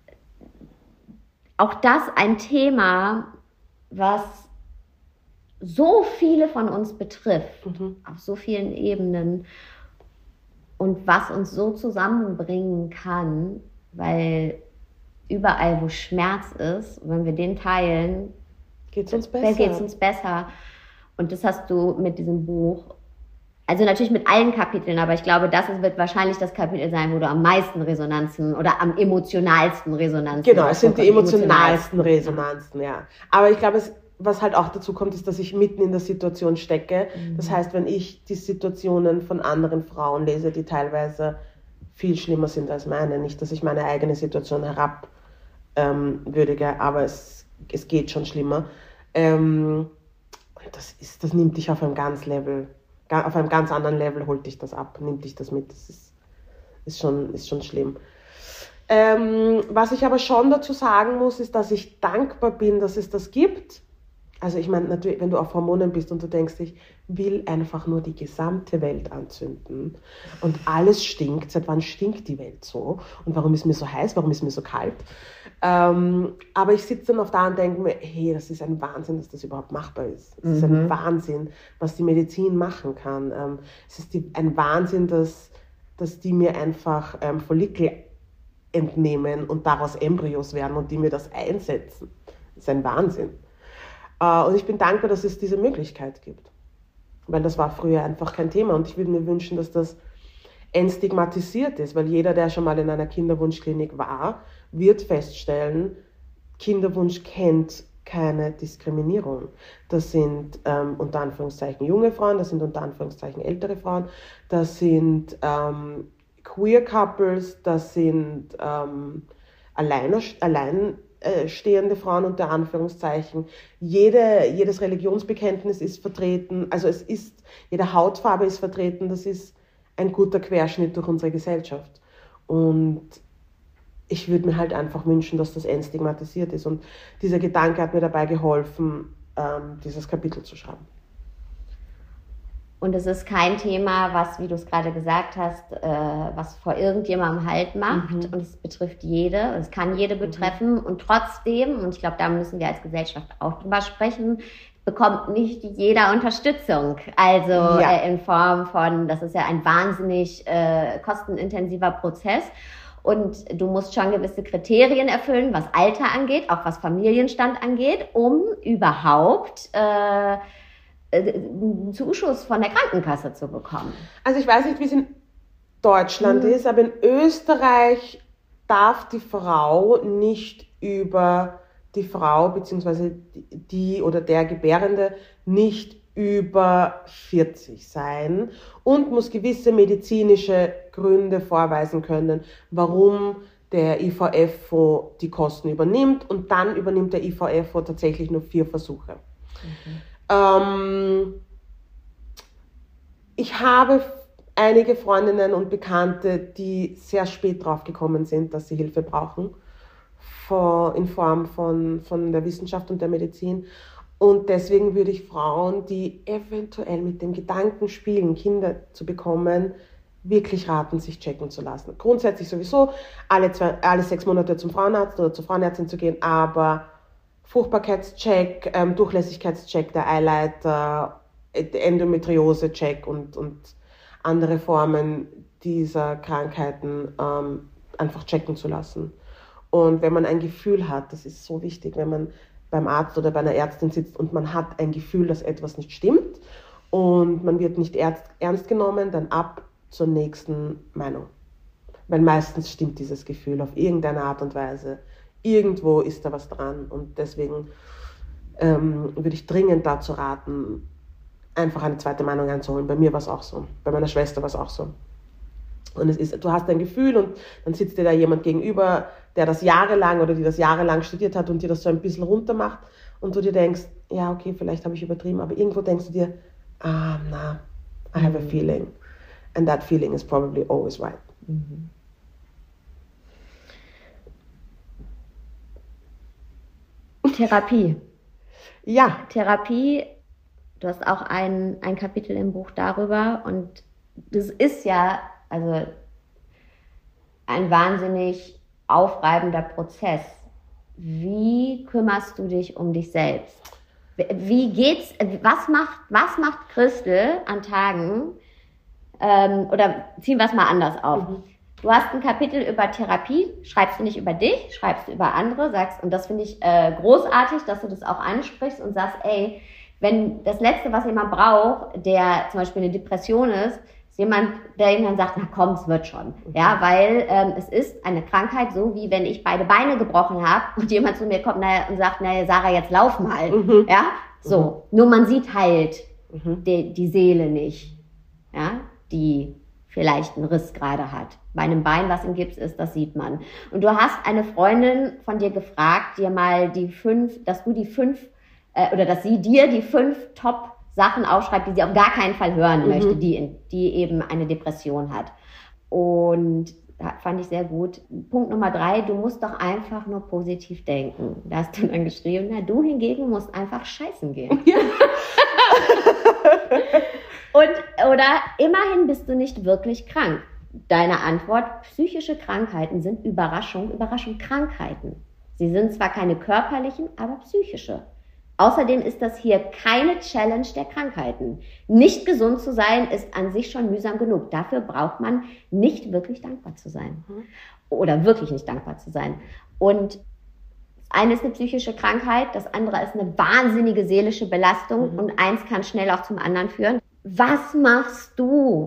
auch das ein Thema, was so viele von uns betrifft, mhm. auf so vielen Ebenen und was uns so zusammenbringen kann, weil überall, wo Schmerz ist, wenn wir den teilen, geht's uns besser. geht's uns besser. Und das hast du mit diesem Buch, also natürlich mit allen Kapiteln, aber ich glaube, das wird wahrscheinlich das Kapitel sein, wo du am meisten Resonanzen oder am emotionalsten Resonanzen. Genau, es sind die emotionalsten Resonanzen, ja. Aber ich glaube, es, was halt auch dazu kommt, ist, dass ich mitten in der Situation stecke. Mhm. Das heißt, wenn ich die Situationen von anderen Frauen lese, die teilweise viel schlimmer sind als meine, nicht, dass ich meine eigene Situation herabwürdige, ähm, aber es, es geht schon schlimmer. Ähm, Das, ist, das nimmt dich auf einem ganz Level, auf einem ganz anderen Level holt dich das ab, nimmt dich das mit. Das ist, ist, schon, ist schon schlimm. Ähm, was ich aber schon dazu sagen muss, ist, dass ich dankbar bin, dass es das gibt. Also ich meine, natürlich, wenn du auf Hormonen bist und du denkst, ich will einfach nur die gesamte Welt anzünden und alles stinkt. Seit wann stinkt die Welt so? Und warum ist mir so heiß? Warum ist mir so kalt? Ähm, aber ich sitze dann oft da und denke mir, hey, das ist ein Wahnsinn, dass das überhaupt machbar ist. Es mhm. ist ein Wahnsinn, was die Medizin machen kann. Ähm, es ist die, ein Wahnsinn, dass, dass die mir einfach ähm, Follikel entnehmen und daraus Embryos werden und die mir das einsetzen. Das ist ein Wahnsinn. Äh, und ich bin dankbar, dass es diese Möglichkeit gibt. Weil das war früher einfach kein Thema und ich würde mir wünschen, dass das entstigmatisiert ist, weil jeder, der schon mal in einer Kinderwunschklinik war, wird feststellen, Kinderwunsch kennt keine Diskriminierung. Das sind ähm, unter Anführungszeichen junge Frauen, das sind unter Anführungszeichen ältere Frauen, das sind ähm, Queer Couples, das sind ähm, alleine, alleinstehende Frauen unter Anführungszeichen. Jede, jedes Religionsbekenntnis ist vertreten, also es ist, jede Hautfarbe ist vertreten, das ist ein guter Querschnitt durch unsere Gesellschaft. Und ich würde mir halt einfach wünschen, dass das entstigmatisiert ist. Und dieser Gedanke hat mir dabei geholfen, ähm, dieses Kapitel zu schreiben. Und es ist kein Thema, was, wie du es gerade gesagt hast, äh, was vor irgendjemandem Halt macht. Mhm. Und es betrifft jede, es kann jede betreffen. Mhm. Und trotzdem, und ich glaube, da müssen wir als Gesellschaft auch drüber sprechen, bekommt nicht jeder Unterstützung. Also ja. äh, in Form von, das ist ja ein wahnsinnig äh, kostenintensiver Prozess. Und du musst schon gewisse Kriterien erfüllen, was Alter angeht, auch was Familienstand angeht, um überhaupt äh, einen Zuschuss von der Krankenkasse zu bekommen. Also ich weiß nicht, wie es in Deutschland mhm. ist, aber in Österreich darf die Frau nicht über die Frau bzw. die oder der Gebärende nicht über vierzig sein und muss gewisse medizinische Gründe vorweisen können, warum der I V F O die Kosten übernimmt, und dann übernimmt der I V F O tatsächlich nur vier Versuche. Mhm. Ähm, ich habe einige Freundinnen und Bekannte, die sehr spät drauf gekommen sind, dass sie Hilfe brauchen, in Form von, von der Wissenschaft und der Medizin. Und deswegen würde ich Frauen, die eventuell mit dem Gedanken spielen, Kinder zu bekommen, wirklich raten, sich checken zu lassen. Grundsätzlich sowieso alle, zwei, alle sechs Monate zum Frauenarzt oder zur Frauenärztin zu gehen, aber Fruchtbarkeitscheck, ähm, Durchlässigkeitscheck der Eileiter, Endometriose-Check und, und andere Formen dieser Krankheiten ähm, einfach checken zu lassen. Und wenn man ein Gefühl hat, das ist so wichtig, wenn man beim Arzt oder bei einer Ärztin sitzt und man hat ein Gefühl, dass etwas nicht stimmt und man wird nicht ernst genommen, dann ab zur nächsten Meinung. Weil meistens stimmt dieses Gefühl auf irgendeine Art und Weise. Irgendwo ist da was dran, und deswegen ähm, würde ich dringend dazu raten, einfach eine zweite Meinung einzuholen. Bei mir war es auch so, bei meiner Schwester war es auch so. Und es ist, du hast ein Gefühl und dann sitzt dir da jemand gegenüber, der das jahrelang oder die das jahrelang studiert hat und dir das so ein bisschen runter macht und du dir denkst, ja okay, vielleicht habe ich übertrieben, aber irgendwo denkst du dir, ah na, I have a feeling. And that feeling is probably always right. Mhm. Therapie. Ja. Therapie, du hast auch ein, ein Kapitel im Buch darüber, und das ist ja also ein wahnsinnig aufreibender Prozess. Wie kümmerst du dich um dich selbst? Wie geht's, was macht, was macht Christel an Tagen, ähm, oder ziehen wir es mal anders auf. Mhm. Du hast ein Kapitel über Therapie, schreibst du nicht über dich, schreibst du über andere, sagst, und das finde ich äh, großartig, dass du das auch ansprichst und sagst, ey, wenn das Letzte, was jemand braucht, der zum Beispiel eine Depression ist, ist jemand, der ihm dann sagt, na komm, es wird schon. Ja, weil ähm, es ist eine Krankheit, so wie wenn ich beide Beine gebrochen habe und jemand zu mir kommt na, und sagt, naja, Sarah, jetzt lauf mal. Mhm. Ja, so. Mhm. Nur man sieht halt mhm. die, die Seele nicht, ja, die vielleicht einen Riss gerade hat. Bei einem Bein, was im Gips ist, das sieht man. Und du hast eine Freundin von dir gefragt, dir mal die fünf, dass du die fünf, äh, oder dass sie dir die fünf Top Sachen aufschreibt, die sie auf gar keinen Fall hören mhm. möchte, die, die eben eine Depression hat. Und da fand ich sehr gut. Punkt Nummer drei, du musst doch einfach nur positiv denken. Da hast du dann geschrieben, na, du hingegen musst einfach scheißen gehen. Ja. Und, oder immerhin bist du nicht wirklich krank. Deine Antwort, psychische Krankheiten sind Überraschung, Überraschung Krankheiten. Sie sind zwar keine körperlichen, aber psychische. Außerdem ist das hier keine Challenge der Krankheiten. Nicht gesund zu sein ist an sich schon mühsam genug. Dafür braucht man nicht wirklich dankbar zu sein. Oder wirklich nicht dankbar zu sein. Und das eine ist eine psychische Krankheit, das andere ist eine wahnsinnige seelische Belastung mhm. und eins kann schnell auch zum anderen führen. Was machst du,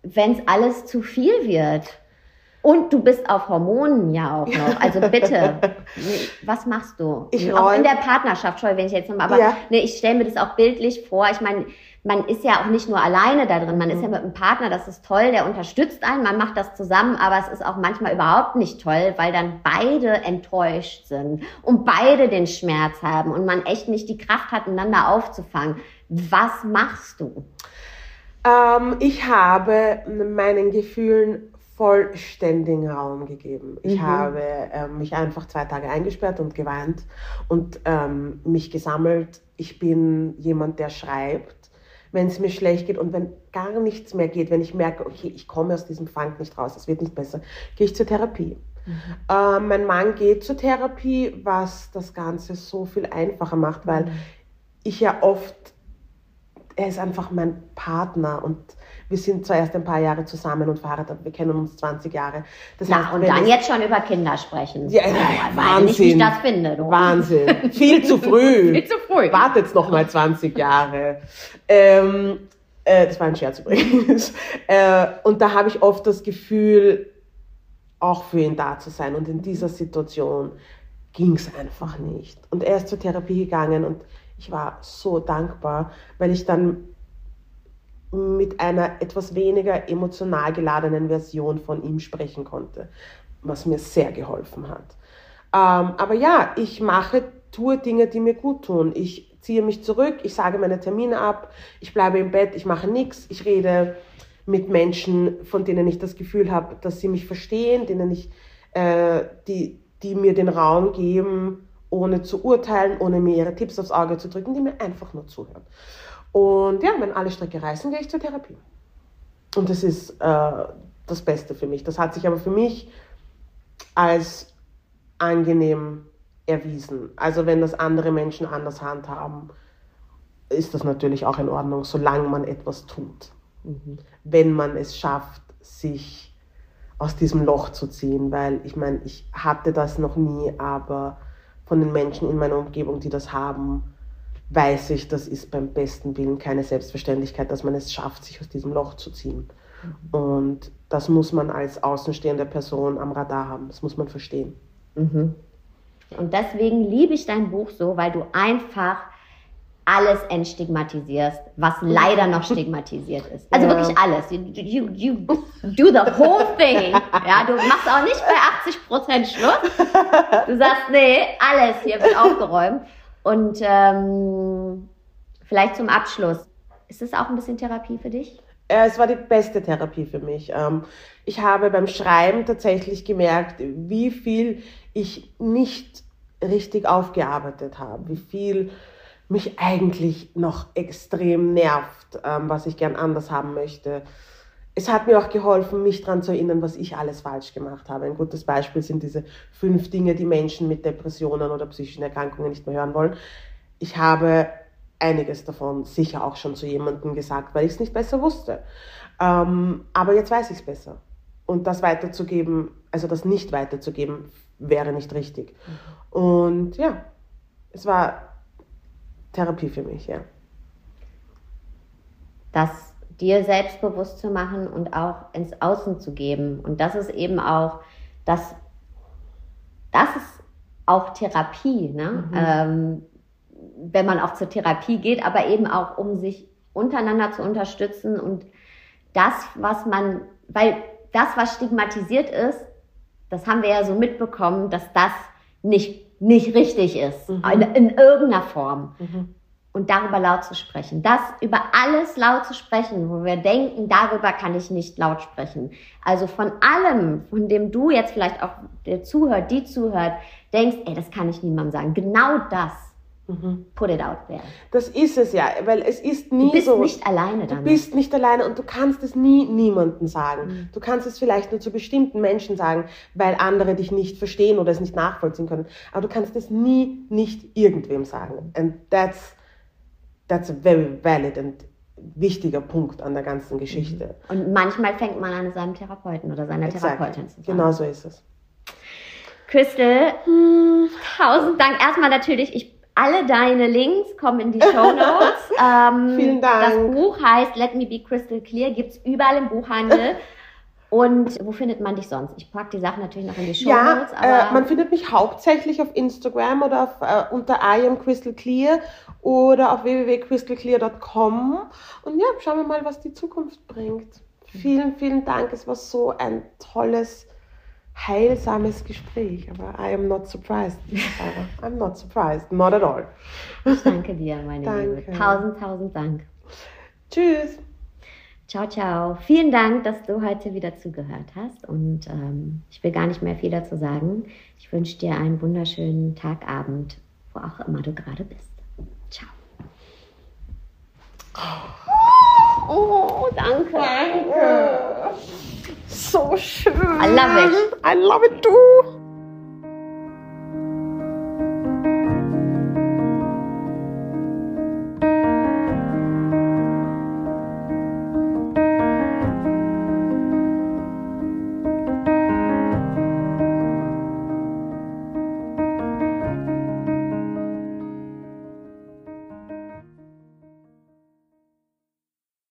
wenn es alles zu viel wird. Und du bist auf Hormonen ja auch noch. Also bitte, was machst du? Ich auch räum- in der Partnerschaft, Scheu, wenn ich jetzt nochmal, aber Ja. ne, ich stelle mir das auch bildlich vor. Ich meine, man ist ja auch nicht nur alleine da drin, man ist ja mit einem Partner, das ist toll, der unterstützt einen, man macht das zusammen, aber es ist auch manchmal überhaupt nicht toll, weil dann beide enttäuscht sind und beide den Schmerz haben und man echt nicht die Kraft hat, einander aufzufangen. Was machst du? Ähm, ich habe meinen Gefühlen vollständigen Raum gegeben. Ich Mhm. habe ähm, mich einfach zwei Tage eingesperrt und geweint und ähm, mich gesammelt. Ich bin jemand, der schreibt, wenn es mir schlecht geht und wenn gar nichts mehr geht, wenn ich merke, okay, ich komme aus diesem Fang nicht raus, es wird nicht besser, gehe ich zur Therapie. Mhm. Äh, mein Mann geht zur Therapie, was das Ganze so viel einfacher macht, weil mhm. ich ja oft, er ist einfach mein Partner und wir sind zwar erst ein paar Jahre zusammen und verheiratet, wir kennen uns zwanzig Jahre. Das Na, heißt, und wenn dann es- jetzt schon über Kinder sprechen. Ja, Oh, ja, weil ich Wahnsinn. nicht das finde. Du. Wahnsinn. Viel zu früh. Viel zu früh. Wartet noch mal zwanzig Jahre. Ähm, äh, das war ein Scherz übrigens. Äh, und da habe ich oft das Gefühl, auch für ihn da zu sein. Und in dieser Situation ging es einfach nicht. Und er ist zur Therapie gegangen und ich war so dankbar, weil ich dann mit einer etwas weniger emotional geladenen Version von ihm sprechen konnte, was mir sehr geholfen hat. Ähm, aber ja, ich mache, tue Dinge, die mir gut tun. Ich ziehe mich zurück, ich sage meine Termine ab, ich bleibe im Bett, ich mache nichts, ich rede mit Menschen, von denen ich das Gefühl habe, dass sie mich verstehen, denen ich, äh, die, die mir den Raum geben, ohne zu urteilen, ohne mir ihre Tipps aufs Auge zu drücken, die mir einfach nur zuhören. Und ja, wenn alle Stricke reißen, gehe ich zur Therapie. Und das ist äh, das Beste für mich. Das hat sich aber für mich als angenehm erwiesen. Also wenn das andere Menschen anders handhaben, ist das natürlich auch in Ordnung, solange man etwas tut. Mhm. Wenn man es schafft, sich aus diesem Loch zu ziehen. Weil ich meine, ich hatte das noch nie, aber von den Menschen in meiner Umgebung, die das haben, weiß ich, das ist beim besten Willen keine Selbstverständlichkeit, dass man es schafft, sich aus diesem Loch zu ziehen. Mhm. Und das muss man als außenstehende Person am Radar haben. Das muss man verstehen. Mhm. Und deswegen liebe ich dein Buch so, weil du einfach alles entstigmatisierst, was leider noch stigmatisiert ist. Also ja. wirklich alles. You, you, you do the whole thing. Ja, du machst auch nicht bei achtzig Prozent Schluss. Du sagst, nee, alles hier wird aufgeräumt. Und ähm, vielleicht zum Abschluss, ist das auch ein bisschen Therapie für dich? Es war die beste Therapie für mich. Ich habe beim Schreiben tatsächlich gemerkt, wie viel ich nicht richtig aufgearbeitet habe, wie viel mich eigentlich noch extrem nervt, was ich gern anders haben möchte. Es hat mir auch geholfen, mich daran zu erinnern, was ich alles falsch gemacht habe. Ein gutes Beispiel sind diese fünf Dinge, die Menschen mit Depressionen oder psychischen Erkrankungen nicht mehr hören wollen. Ich habe einiges davon sicher auch schon zu jemandem gesagt, weil ich es nicht besser wusste. Ähm, aber jetzt weiß ich es besser. Und das weiterzugeben, also das nicht weiterzugeben, wäre nicht richtig. Mhm. Und ja, es war Therapie für mich, ja. Das dir selbstbewusst zu machen und auch ins Außen zu geben. Und das ist eben auch, das, das ist auch Therapie, ne? Mhm. Ähm, wenn man auch zur Therapie geht, aber eben auch, um sich untereinander zu unterstützen und das, was man, weil das, was stigmatisiert ist, das haben wir ja so mitbekommen, dass das nicht, nicht richtig ist, mhm. in, in irgendeiner Form. Mhm. Und darüber laut zu sprechen, das über alles laut zu sprechen, wo wir denken, darüber kann ich nicht laut sprechen. Also von allem, von dem du jetzt vielleicht auch, der zuhört, die zuhört, denkst, ey, das kann ich niemandem sagen. Genau das. Mhm. Put it out there. Das ist es ja, weil es ist nie so. Du bist so, nicht alleine damit. Du bist nicht alleine und du kannst es nie niemandem sagen. Mhm. Du kannst es vielleicht nur zu bestimmten Menschen sagen, weil andere dich nicht verstehen oder es nicht nachvollziehen können. Aber du kannst es nie nicht irgendwem sagen. And that's That's a very valid und wichtiger Punkt an der ganzen Geschichte. Und manchmal fängt man an seinem Therapeuten oder seiner Exakt. Therapeutin zu sagen. Genau so ist es. Crystal, hm, tausend Dank. Erstmal natürlich, ich Alle deine Links kommen in die Shownotes. ähm, Vielen Dank. Das Buch heißt Let Me Be Crystal Clear, gibt es überall im Buchhandel. Und wo findet man dich sonst? Ich packe die Sachen natürlich noch in die Shownotes. Ja, aber äh, man findet mich hauptsächlich auf Instagram oder auf, äh, unter I am Crystal Clear oder auf w w w punkt crystal clear punkt com. Und ja, schauen wir mal, was die Zukunft bringt. Vielen, vielen Dank. Es war so ein tolles, heilsames Gespräch. Aber I am not surprised, Sarah. I'm not surprised. Not at all. Ich danke dir, meine Danke. Liebe. Tausend, tausend Dank. Tschüss. Ciao, ciao. Vielen Dank, dass du heute wieder zugehört hast. Und ähm, ich will gar nicht mehr viel dazu sagen. Ich wünsche dir einen wunderschönen Tag, Abend, wo auch immer du gerade bist. Ciao. Oh, danke. Danke. So schön. I love it. I love it too.